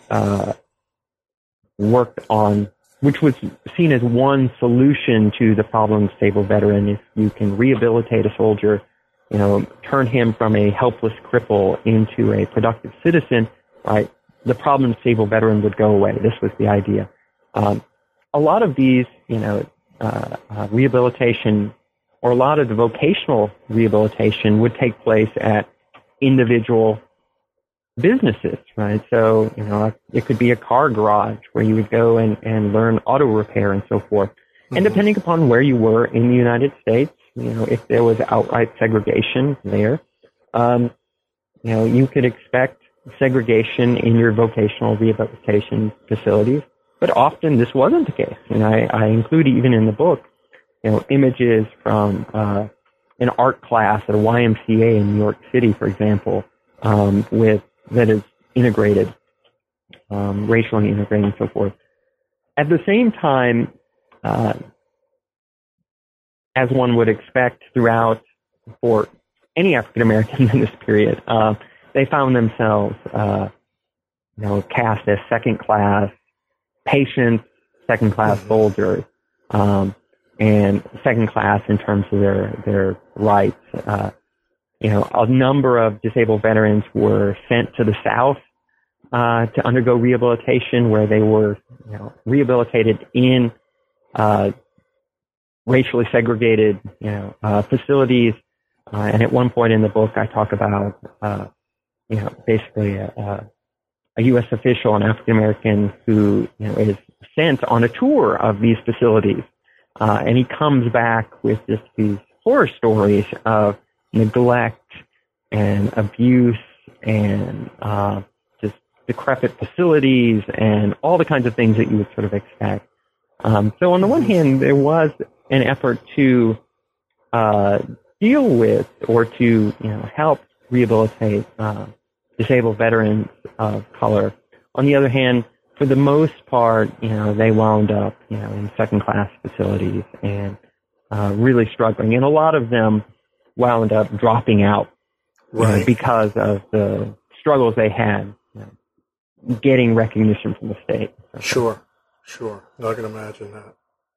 which was seen as one solution to the problem of disabled veteran. If you can rehabilitate a soldier, turn him from a helpless cripple into a productive citizen, right, the problem of disabled veteran would go away. This was the idea. A lot of these, rehabilitation, or a lot of the vocational rehabilitation would take place at individual businesses, right? So, it could be a car garage where you would go and learn auto repair and so forth. Mm-hmm. And depending upon where you were in the United States, if there was outright segregation there, you could expect segregation in your vocational rehabilitation facilities. But often this wasn't the case. And I include even in the book, images from an art class at a YMCA in New York City, for example, that is integrated, racially integrated and so forth. At the same time, as one would expect throughout for any African American in this period, they found themselves, cast as second-class patients, second-class soldiers, and second-class in terms of their rights. A number of disabled veterans were sent to the South to undergo rehabilitation, where they were, rehabilitated in racially segregated, facilities. And at one point in the book, I talk about, basically a U.S. official, an African American, who is sent on a tour of these facilities, and he comes back with just these horror stories of neglect and abuse and just decrepit facilities and all the kinds of things that you would sort of expect. So on the one hand, there was an effort to deal with or to help rehabilitate disabled veterans of color. On the other hand, for the most part, they wound up in second-class facilities and really struggling, and a lot of them wound up dropping out, right, because of the struggles they had getting recognition from the state. Sure. I can imagine that.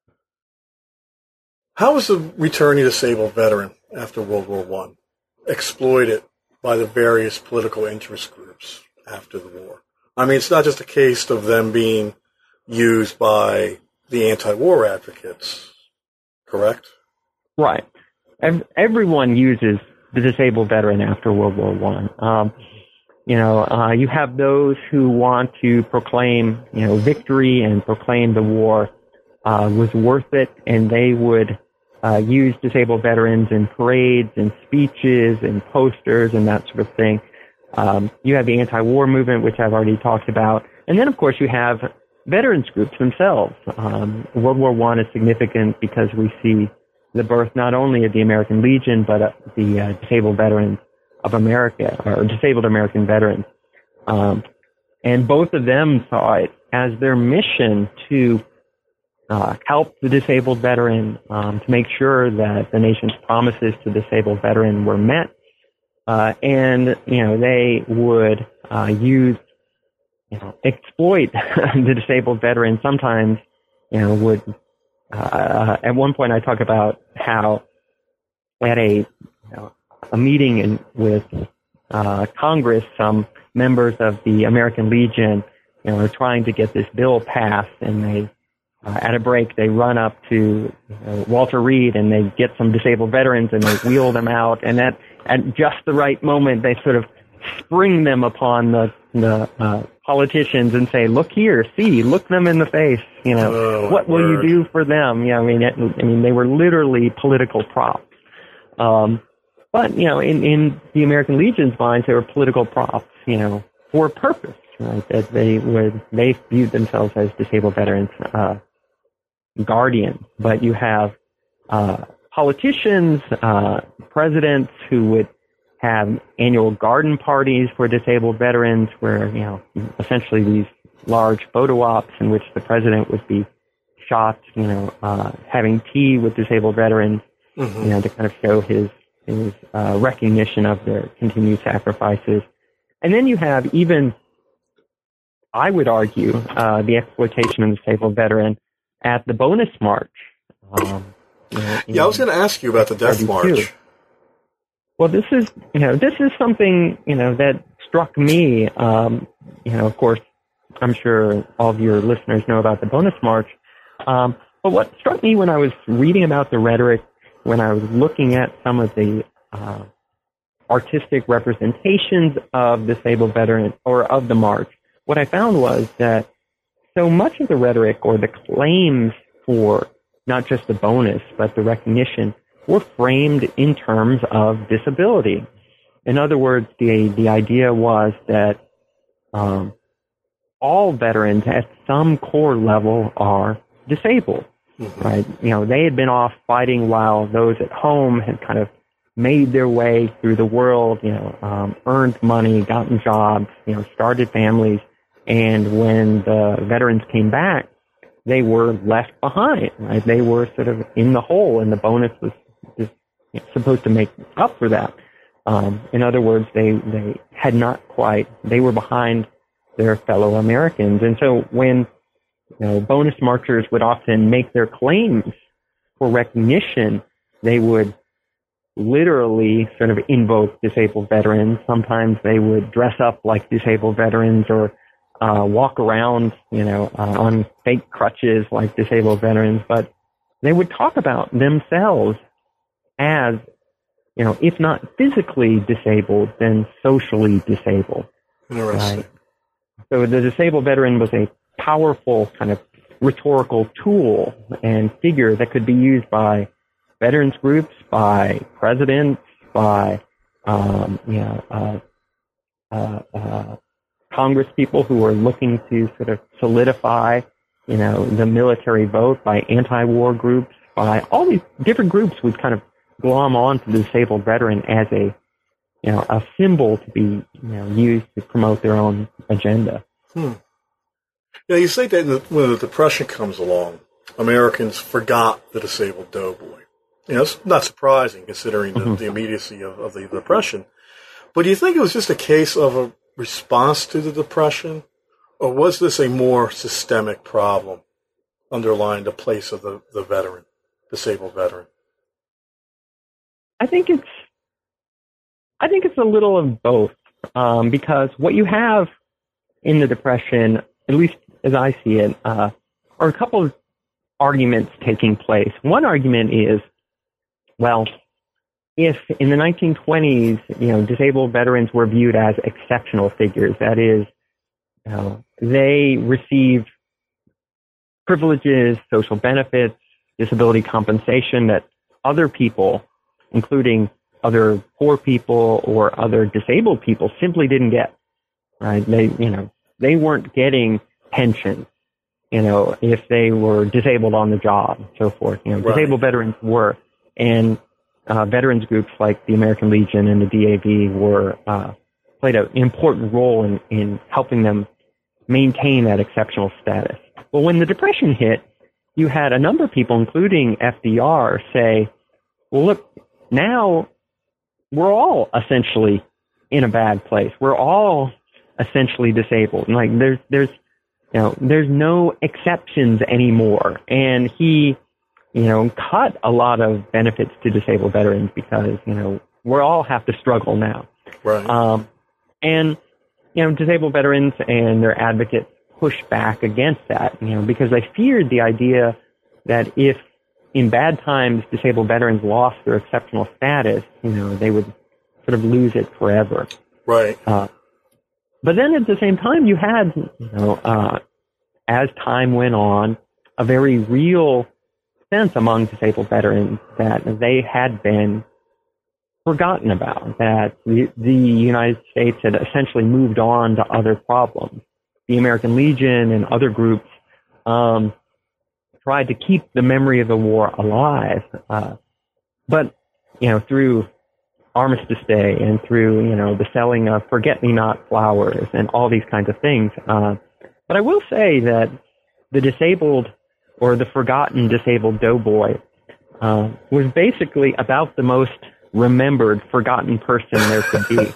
How was the returning disabled veteran after World War I exploited by the various political interest groups after the war? I mean, it's not just a case of them being used by the anti-war advocates, correct? Right. Everyone uses the disabled veteran after World War I. You have those who want to proclaim, victory and proclaim the war was worth it, and they would use disabled veterans in parades and speeches and posters and that sort of thing. You have the anti-war movement, which I've already talked about. And then, of course, you have veterans groups themselves. World War I is significant because we see the birth not only of the American Legion, but the Disabled Veterans of America, or Disabled American Veterans. And both of them saw it as their mission to help the disabled veteran, to make sure that the nation's promises to the disabled veteran were met. And, they would exploit the disabled veteran. Sometimes, would, at one point I talk about how at a meeting with Congress, some members of the American Legion, are trying to get this bill passed, and they, at a break, they run up to Walter Reed and they get some disabled veterans and they wheel them out, and at just the right moment, they sort of spring them upon the politicians and say, "Look here, see, look them in the face. What will you do for them?" They were literally political props. But in the American Legion's minds, they were political props, for a purpose, right? That they viewed themselves as disabled veterans, guardians. But you have politicians, presidents who would have annual garden parties for disabled veterans, where essentially these large photo ops in which the president would be shot, having tea with disabled veterans, to kind of show his recognition of their continued sacrifices. And then you have even, I would argue, the exploitation of the disabled veteran at the Bonus March. I was going to ask you about the Death March. Well, this is something, that struck me. Of course, I'm sure all of your listeners know about the Bonus March. But what struck me when I was reading about the rhetoric, when I was looking at some of the artistic representations of disabled veterans or of the march, what I found was that so much of the rhetoric or the claims for not just the bonus but the recognition were framed in terms of disability. In other words, the idea was that all veterans at some core level are disabled. Right? They had been off fighting while those at home had kind of made their way through the world, earned money, gotten jobs, started families. And when the veterans came back, they were left behind, right? They were sort of in the hole, and the bonus was just supposed to make up for that. In other words, they had not quite, they were behind their fellow Americans. And so when bonus marchers would often make their claims for recognition, they would literally sort of invoke disabled veterans. Sometimes they would dress up like disabled veterans or walk around, on fake crutches like disabled veterans. But they would talk about themselves as, if not physically disabled, then socially disabled. Interesting. Right? So the disabled veteran was a powerful kind of rhetorical tool and figure that could be used by veterans groups, by presidents, by Congress people who were looking to sort of solidify, the military vote, by anti-war groups, by all these different groups would kind of glom on to the disabled veteran as a symbol to be used to promote their own agenda. You say that when the Depression comes along, Americans forgot the disabled doughboy. It's not surprising considering the immediacy of the Depression. But do you think it was just a case of a response to the Depression, or was this a more systemic problem underlying the place of the veteran, disabled veteran? I think it's a little of both, because what you have in the Depression, at least as I see it, are a couple of arguments taking place. One argument is, well, if in the 1920s, disabled veterans were viewed as exceptional figures, that is, they received privileges, social benefits, disability compensation that other people, including other poor people or other disabled people, simply didn't get. Right? They weren't getting pensions, if they were disabled on the job, and so forth. Right. Disabled veterans were, and veterans groups like the American Legion and the DAV were played an important role in helping them maintain that exceptional status. Well, when the Depression hit, you had a number of people, including FDR, say, well, look, now we're all essentially in a bad place. We're all essentially disabled. And like there's no exceptions anymore. And he, cut a lot of benefits to disabled veterans because, we all have to struggle now. Right. And disabled veterans and their advocates pushed back against that, because they feared the idea that if in bad times disabled veterans lost their exceptional status, they would sort of lose it forever. Right. But then at the same time, you had, as time went on, a very real sense among disabled veterans that they had been forgotten about, that the United States had essentially moved on to other problems. The American Legion and other groups tried to keep the memory of the war alive. But, through Armistice Day and through, the selling of forget-me-not flowers and all these kinds of things. But I will say that the disabled or the forgotten disabled doughboy was basically about the most remembered forgotten person there could be.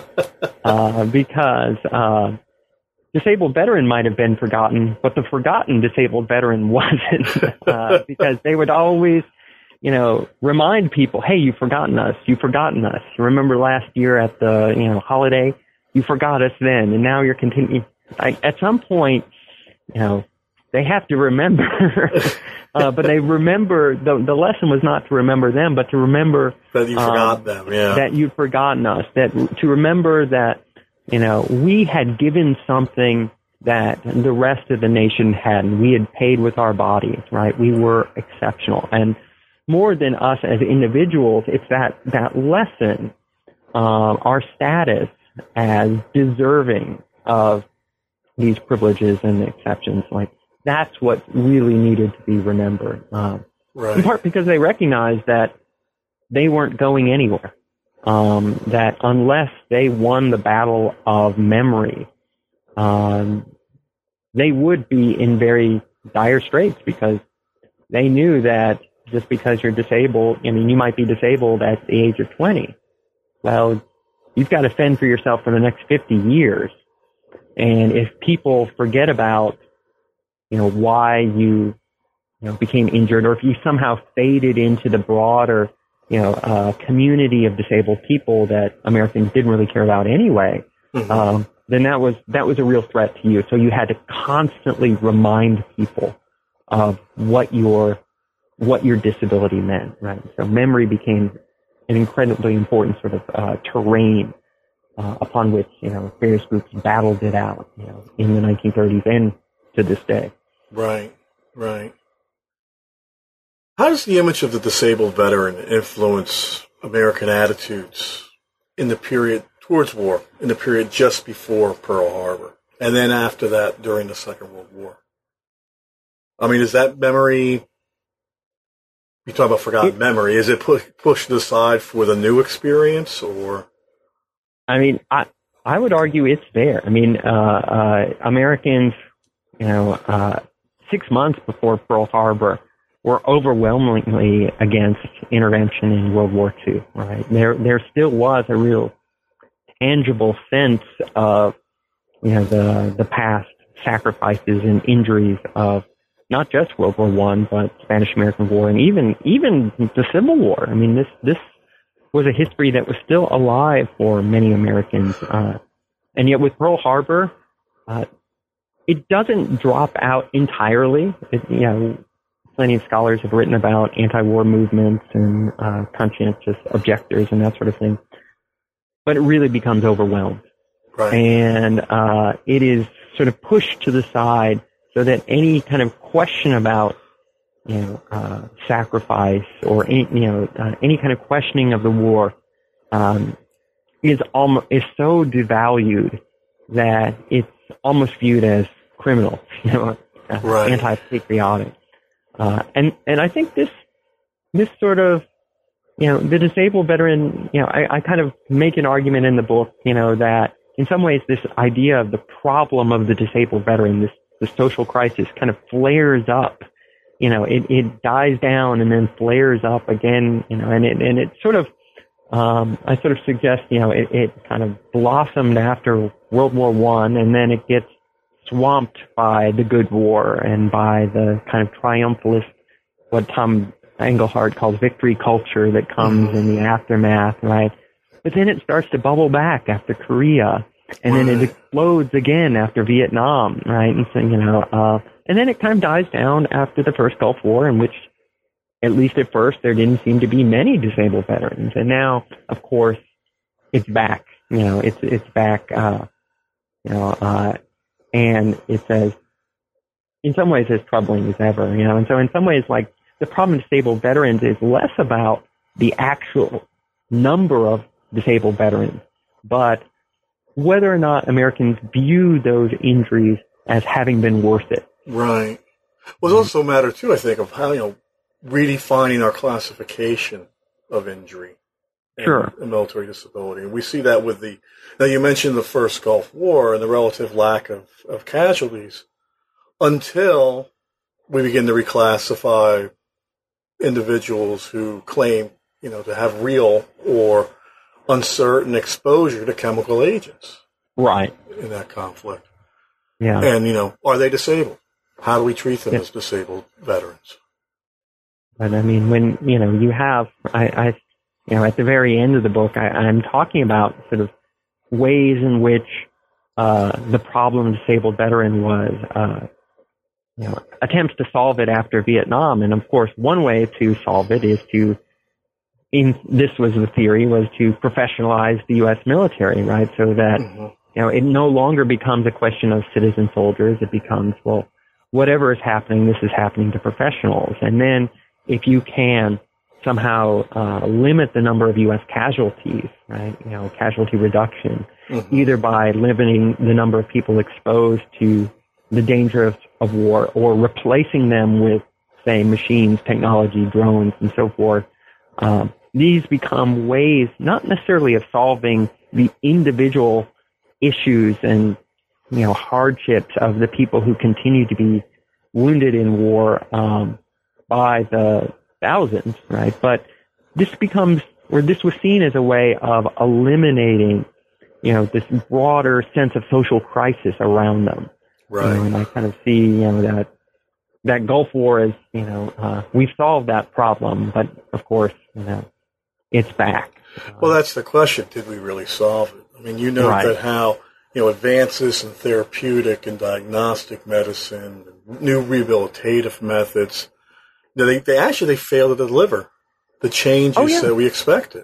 Because disabled veteran might have been forgotten, but the forgotten disabled veteran wasn't. Because they would always remind people, hey, you've forgotten us. You've forgotten us. Remember last year at the, holiday? You forgot us then, and now you're continuing. At some point, they have to remember. But they remember, the lesson was not to remember them, but to remember that you forgot them, yeah. That you've forgotten us. To remember that, we had given something that the rest of the nation hadn't. We had paid with our bodies, right? We were exceptional. And more than us as individuals, it's that lesson, our status as deserving of these privileges and exceptions. Like, that's what really needed to be remembered. Right. In part because they recognized that they weren't going anywhere. That unless they won the battle of memory, they would be in very dire straits because they knew that just because you're disabled, you might be disabled at the age of 20. Well, you've got to fend for yourself for the next 50 years. And if people forget about, why you became injured, or if you somehow faded into the broader, community of disabled people that Americans didn't really care about anyway, then that was a real threat to you. So you had to constantly remind people of what your disability meant, right? So memory became an incredibly important sort of terrain upon which various groups battled it out, in the 1930s and to this day. Right. How does the image of the disabled veteran influence American attitudes in the period towards war, in the period just before Pearl Harbor, and then after that during the Second World War? I mean, is that memory, you talk about forgotten memory, is it pushed aside for the new experience, or? I mean, I would argue it's there. I mean, Americans, 6 months before Pearl Harbor, were overwhelmingly against intervention in World War II, right? There still was a real tangible sense of, the past sacrifices and injuries of not just World War I, but Spanish-American War, and even the Civil War. I mean, this was a history that was still alive for many Americans. And yet with Pearl Harbor, it doesn't drop out entirely. Plenty of scholars have written about anti-war movements and conscientious objectors and that sort of thing. But it really becomes overwhelmed. Right. And it is sort of pushed to the side so that any kind of question about sacrifice or any kind of questioning of the war is so devalued that it's almost viewed as criminal, right. Anti-patriotic, and I think this sort of the disabled veteran, I kind of make an argument in the book, that in some ways this idea of the problem of the disabled veteran, the social crisis, kind of flares up. It dies down and then flares up again, and it sort of, I sort of suggest, it kind of blossomed after World War I, and then it gets swamped by the good war and by the kind of triumphalist, what Tom Engelhardt calls victory culture that comes in the aftermath, right? But then it starts to bubble back after Korea, and then it explodes again after Vietnam, right? And so, and then it kind of dies down after the first Gulf War, in which, at least at first, there didn't seem to be many disabled veterans. And now, of course, it's back. It's back, and it's in some ways as troubling as ever, And so in some ways, like, the problem with disabled veterans is less about the actual number of disabled veterans, but whether or not Americans view those injuries as having been worth it. Right. Well, it's also a matter, too, I think, of how, redefining our classification of injury and military disability. And we see that with now you mentioned the first Gulf War and the relative lack of casualties until we begin to reclassify individuals who claim, to have real or uncertain exposure to chemical agents. Right. In that conflict. Yeah. And, are they disabled? How do we treat them as disabled veterans? But I mean, when, you have, at the very end of the book, I'm talking about sort of ways in which, the problem of disabled veteran was, attempts to solve it after Vietnam. And of course, one way to solve it is this was the theory, was to professionalize the U.S. military, right? So that, it no longer becomes a question of citizen soldiers. It becomes, well, whatever is happening, this is happening to professionals. And then if you can somehow limit the number of U.S. casualties, right? Casualty reduction, either by limiting the number of people exposed to the danger of war or replacing them with, say, machines, technology, drones, and so forth. These become ways not necessarily of solving the individual issues and, hardships of the people who continue to be wounded in war by the thousands, right? But this was seen as a way of eliminating, this broader sense of social crisis around them. Right. And I kind of see, that Gulf War is, we've solved that problem, but of course, it's back. Well, that's the question. Did we really solve it? I mean, that how, advances in therapeutic and diagnostic medicine, new rehabilitative methods, they failed to deliver the changes that we expected.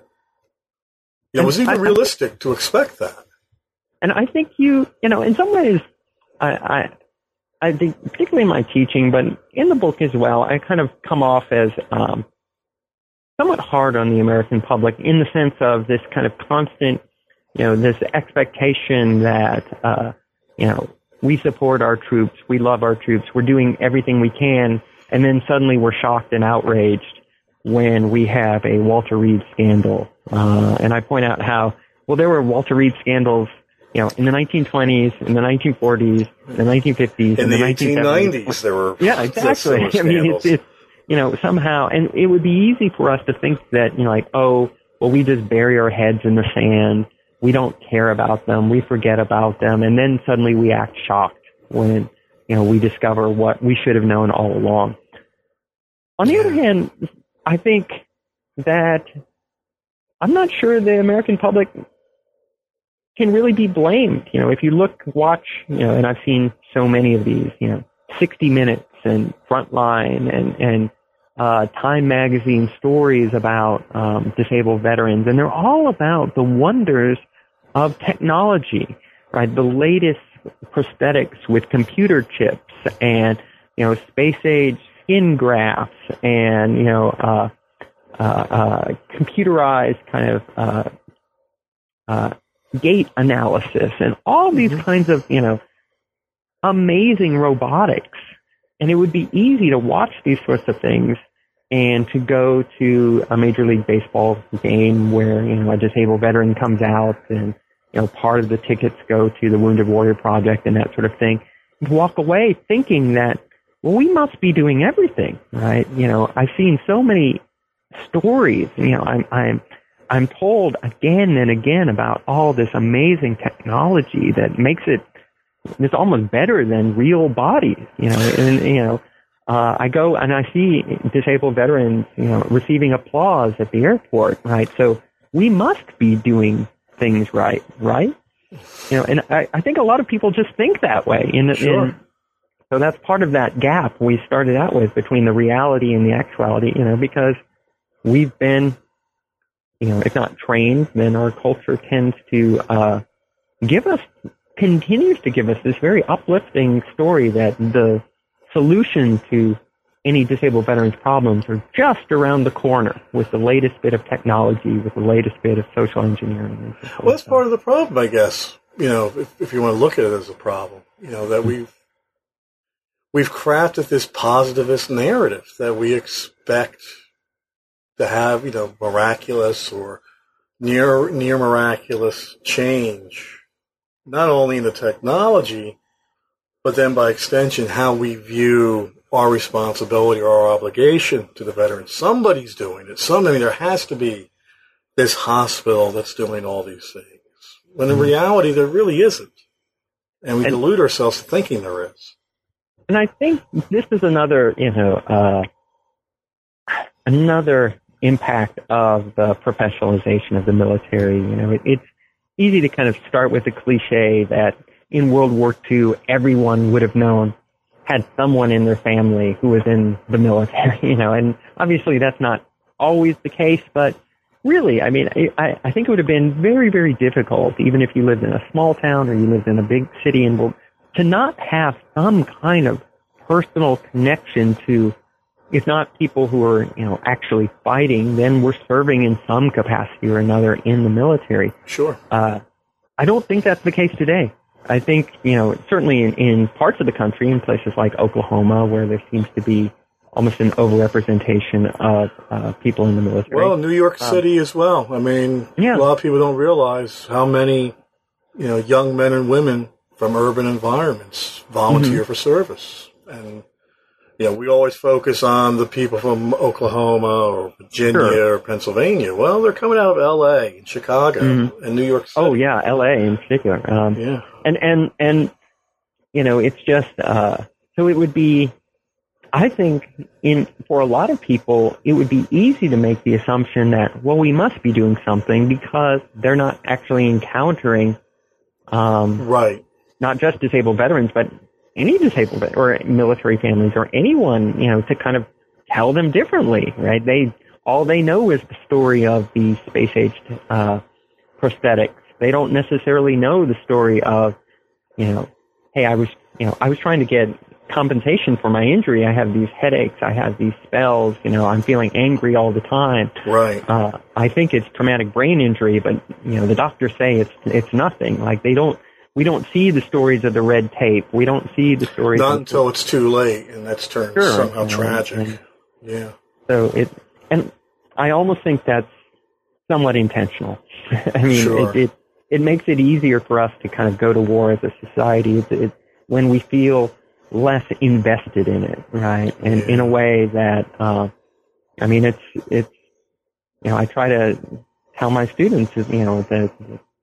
It was even realistic to expect that. And I think in some ways, I think, particularly in my teaching, but in the book as well, I kind of come off as somewhat hard on the American public in the sense of this kind of constant, this expectation that, we support our troops, we love our troops, we're doing everything we can, and then suddenly we're shocked and outraged when we have a Walter Reed scandal. And I point out how, there were Walter Reed scandals in the 1920s, in the 1940s, the 1950s, in the 1970s. 1890s, there were exactly. I mean, it's somehow, and it would be easy for us to think that we just bury our heads in the sand, we don't care about them, we forget about them, and then suddenly we act shocked when we discover what we should have known all along. On the other hand, I think that I'm not sure the American public can really be blamed. If you watch, and I've seen so many of these, 60 Minutes and Frontline and Time Magazine stories about disabled veterans, and they're all about the wonders of technology, right? The latest prosthetics with computer chips and, space-age skin grafts and, computerized kind of gait analysis and all these kinds of, amazing robotics. And it would be easy to watch these sorts of things and to go to a Major League Baseball game where, a disabled veteran comes out and, part of the tickets go to the Wounded Warrior Project and that sort of thing, and walk away thinking that, well, we must be doing everything, right? I've seen so many stories, I'm told again and again about all this amazing technology that makes it's almost better than real bodies, I go and I see disabled veterans, receiving applause at the airport, right? So we must be doing things right? And I think a lot of people just think that way. Sure. So that's part of that gap we started out with between the reality and the actuality, because we've been, if not trained, then our culture tends to continues to give us this very uplifting story that the solution to any disabled veterans' problems are just around the corner with the latest bit of technology, with the latest bit of social engineering. Well, that's part of the problem, I guess. If you want to look at it as a problem, that we've crafted this positivist narrative that we expect to have, miraculous or near miraculous change, not only in the technology, but then by extension, how we view our responsibility or our obligation to the veterans. Somebody's doing it. There has to be this hospital that's doing all these things. When in reality, there really isn't. And we delude ourselves thinking there is. And I think this is another, another impact of the professionalization of the military. It's easy to kind of start with the cliche that in World War II, everyone would have had someone in their family who was in the military, and obviously that's not always the case, but really, I think it would have been very, very difficult, even if you lived in a small town or you lived in a big city, to not have some kind of personal connection to, if not people who are, actually fighting, then we're serving in some capacity or another in the military. Sure. I don't think that's the case today. I think, certainly in parts of the country, in places like Oklahoma, where there seems to be almost an overrepresentation of people in the military. Well, New York City as well. A lot of people don't realize how many, young men and women from urban environments volunteer for service. And, we always focus on the people from Oklahoma or Virginia or Pennsylvania. Well, they're coming out of L.A. and Chicago and New York City. Oh, yeah, L.A. in particular. And it's just, so it would be, I think for a lot of people, it would be easy to make the assumption that, well, we must be doing something because they're not actually encountering, right, not just disabled veterans, but any disabled or military families or anyone, to kind of tell them differently, right? All they know is the story of the space-aged, prosthetics. They don't necessarily know the story of, hey, I was trying to get compensation for my injury. I have these headaches. I have these spells. I'm feeling angry all the time. Right. I think it's traumatic brain injury, but, the doctors say it's nothing. Like we don't see the stories of the red tape. We don't see the stories. Not until it's too late, and that's turned somehow tragic. Yeah. So and I almost think that's somewhat intentional. Sure. It makes it easier for us to kind of go to war as a society. It's when we feel less invested in it, right? And in a way that, it's, I try to tell my students, that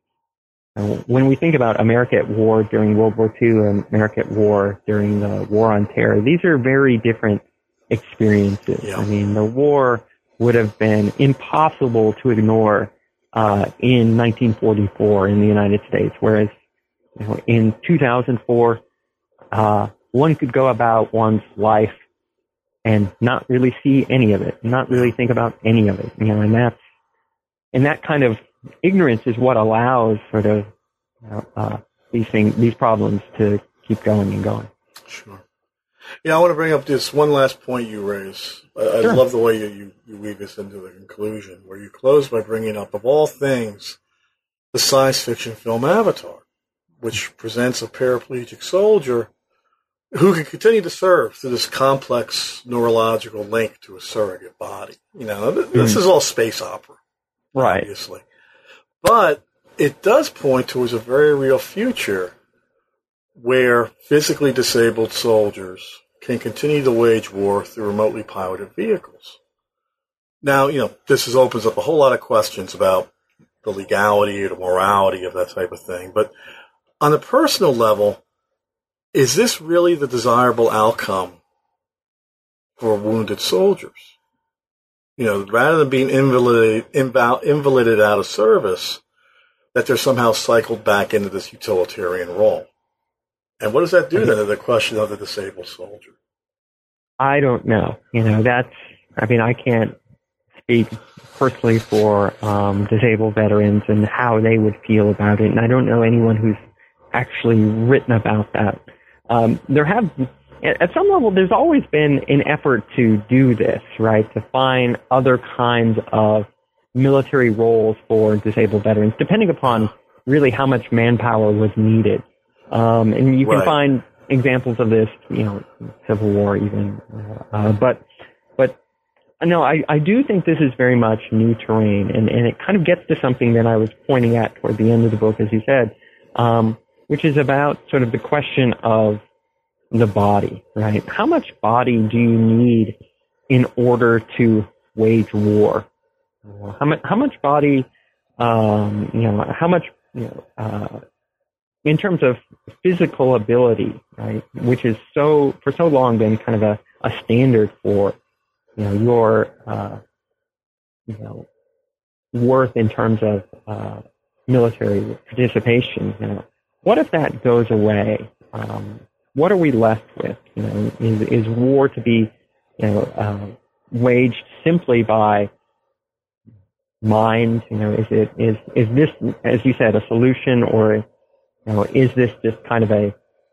when we think about America at war during World War II and America at war during the War on Terror, these are very different experiences. Yeah. The war would have been impossible to ignore in 1944 in the United States, whereas in 2004, one could go about one's life and not really see any of it, not really think about any of it, and that kind of ignorance is what allows sort of these problems to keep going and going. Sure. Yeah, I want to bring up this one last point you raise. I Sure. love the way you weave this into the conclusion, where you close by bringing up, of all things, the science fiction film Avatar, which presents a paraplegic soldier who can continue to serve through this complex neurological link to a surrogate body. This is all space opera, Right. obviously. But it does point towards a very real future where physically disabled soldiers can continue to wage war through remotely piloted vehicles. Now, this opens up a whole lot of questions about the legality or the morality of that type of thing. But on a personal level, is this really the desirable outcome for wounded soldiers? Rather than being invalided out of service, that they're somehow cycled back into this utilitarian role. And what does that do then to the question of the disabled soldier? I don't know. I can't speak personally for disabled veterans and how they would feel about it. And I don't know anyone who's actually written about that. At some level, there's always been an effort to do this, right? To find other kinds of military roles for disabled veterans, depending upon really how much manpower was needed. And you can find examples of this, Civil War even. But no, I do think this is very much new terrain, and it kind of gets to something that I was pointing at toward the end of the book, as you said, which is about sort of the question of the body, right? How much body do you need in order to wage war? How much body, how much, in terms of physical ability, right, which is for so long been kind of a standard for, your, worth in terms of military participation. What if that goes away? What are we left with? Is war to be, waged simply by mind? Is this, as you said, a solution, or is this just kind of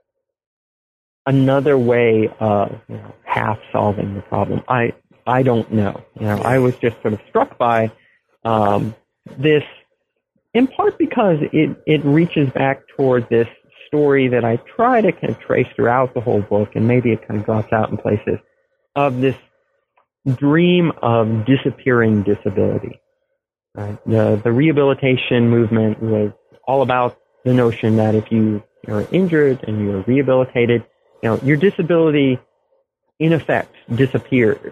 another way of half solving the problem? I don't know. I was just sort of struck by this, in part because it reaches back toward this story that I try to kind of trace throughout the whole book, and maybe it kind of drops out in places, of this dream of disappearing disability. Right? The rehabilitation movement was all about the notion that if you are injured and you're rehabilitated, your disability in effect disappears.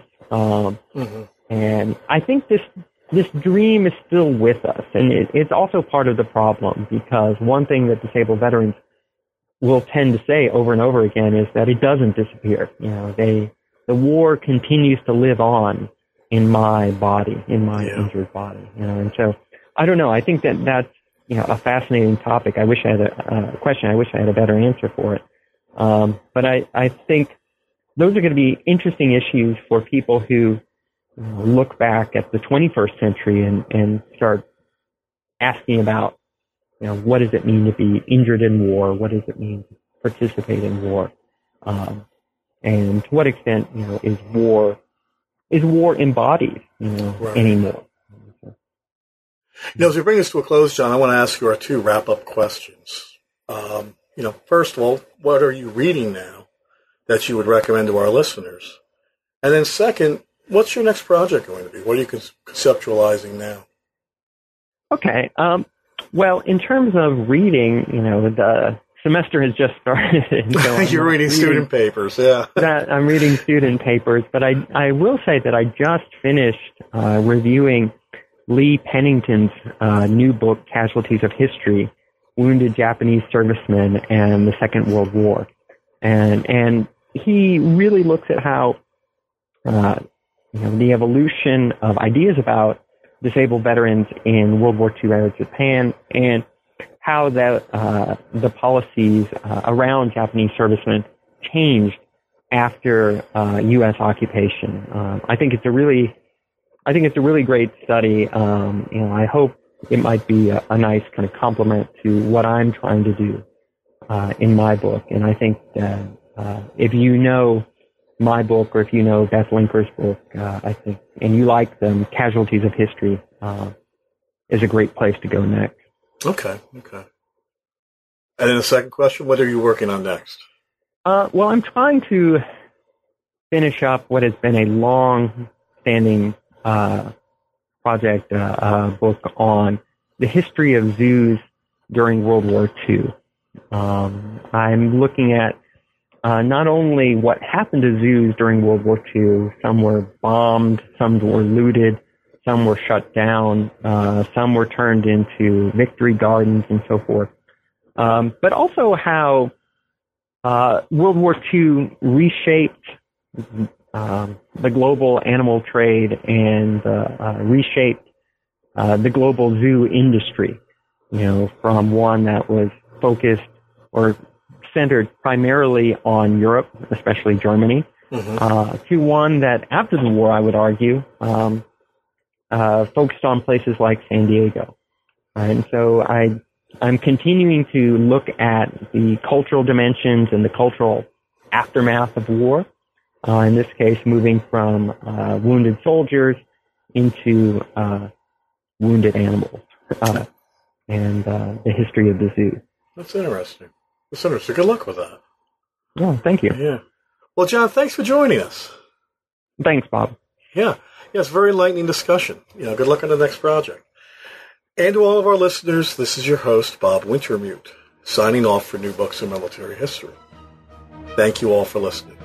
And I think this dream is still with us, and it's also part of the problem, because one thing that disabled veterans will tend to say over and over again is that it doesn't disappear. The war continues to live on in my body, in my injured body. And so I don't know. I think that's a fascinating topic. I wish I had a question. I wish I had a better answer for it. But I think those are going to be interesting issues for people who look back at the 21st century and start asking about, what does it mean to be injured in war? What does it mean to participate in war? And to what extent, is war embodied, anymore? As we bring this to a close, John, I want to ask you our two wrap-up questions. First of all, what are you reading now that you would recommend to our listeners? And then second, what's your next project going to be? What are you conceptualizing now? Okay. Well, in terms of reading, the semester has just started. So You're reading student papers, yeah. I'm reading student papers, but I will say that I just finished reviewing Lee Pennington's new book, Casualties of History, Wounded Japanese Servicemen and the Second World War. And he really looks at how the evolution of ideas about disabled veterans in World War II era Japan, and how the policies around Japanese servicemen changed after U.S. occupation. I think it's a really great study. I hope it might be a nice kind of complement to what I'm trying to do in my book. And I think that if you know my book, or if you know Beth Linker's book, I think, and you like them, Casualties of History, is a great place to go next. Okay. And then the second question, what are you working on next? Well, I'm trying to finish up what has been a long-standing project, book on the history of zoos during World War II. I'm looking at not only what happened to zoos during World War II. Some were bombed, some were looted, some were shut down, some were turned into victory gardens and so forth. But also how World War II reshaped the global animal trade and reshaped the global zoo industry, from one that was focused or centered primarily on Europe, especially Germany, to one that after the war, I would argue, focused on places like San Diego. And so I'm continuing to look at the cultural dimensions and the cultural aftermath of war. In this case, moving from wounded soldiers into wounded animals, and the history of the zoo. That's interesting. Good luck with that. Yeah, thank you. Yeah. Well, John, thanks for joining us. Thanks, Bob. Yeah, it's a very enlightening discussion. Good luck on the next project. And to all of our listeners, this is your host, Bob Wintermute, signing off for New Books in Military History. Thank you all for listening.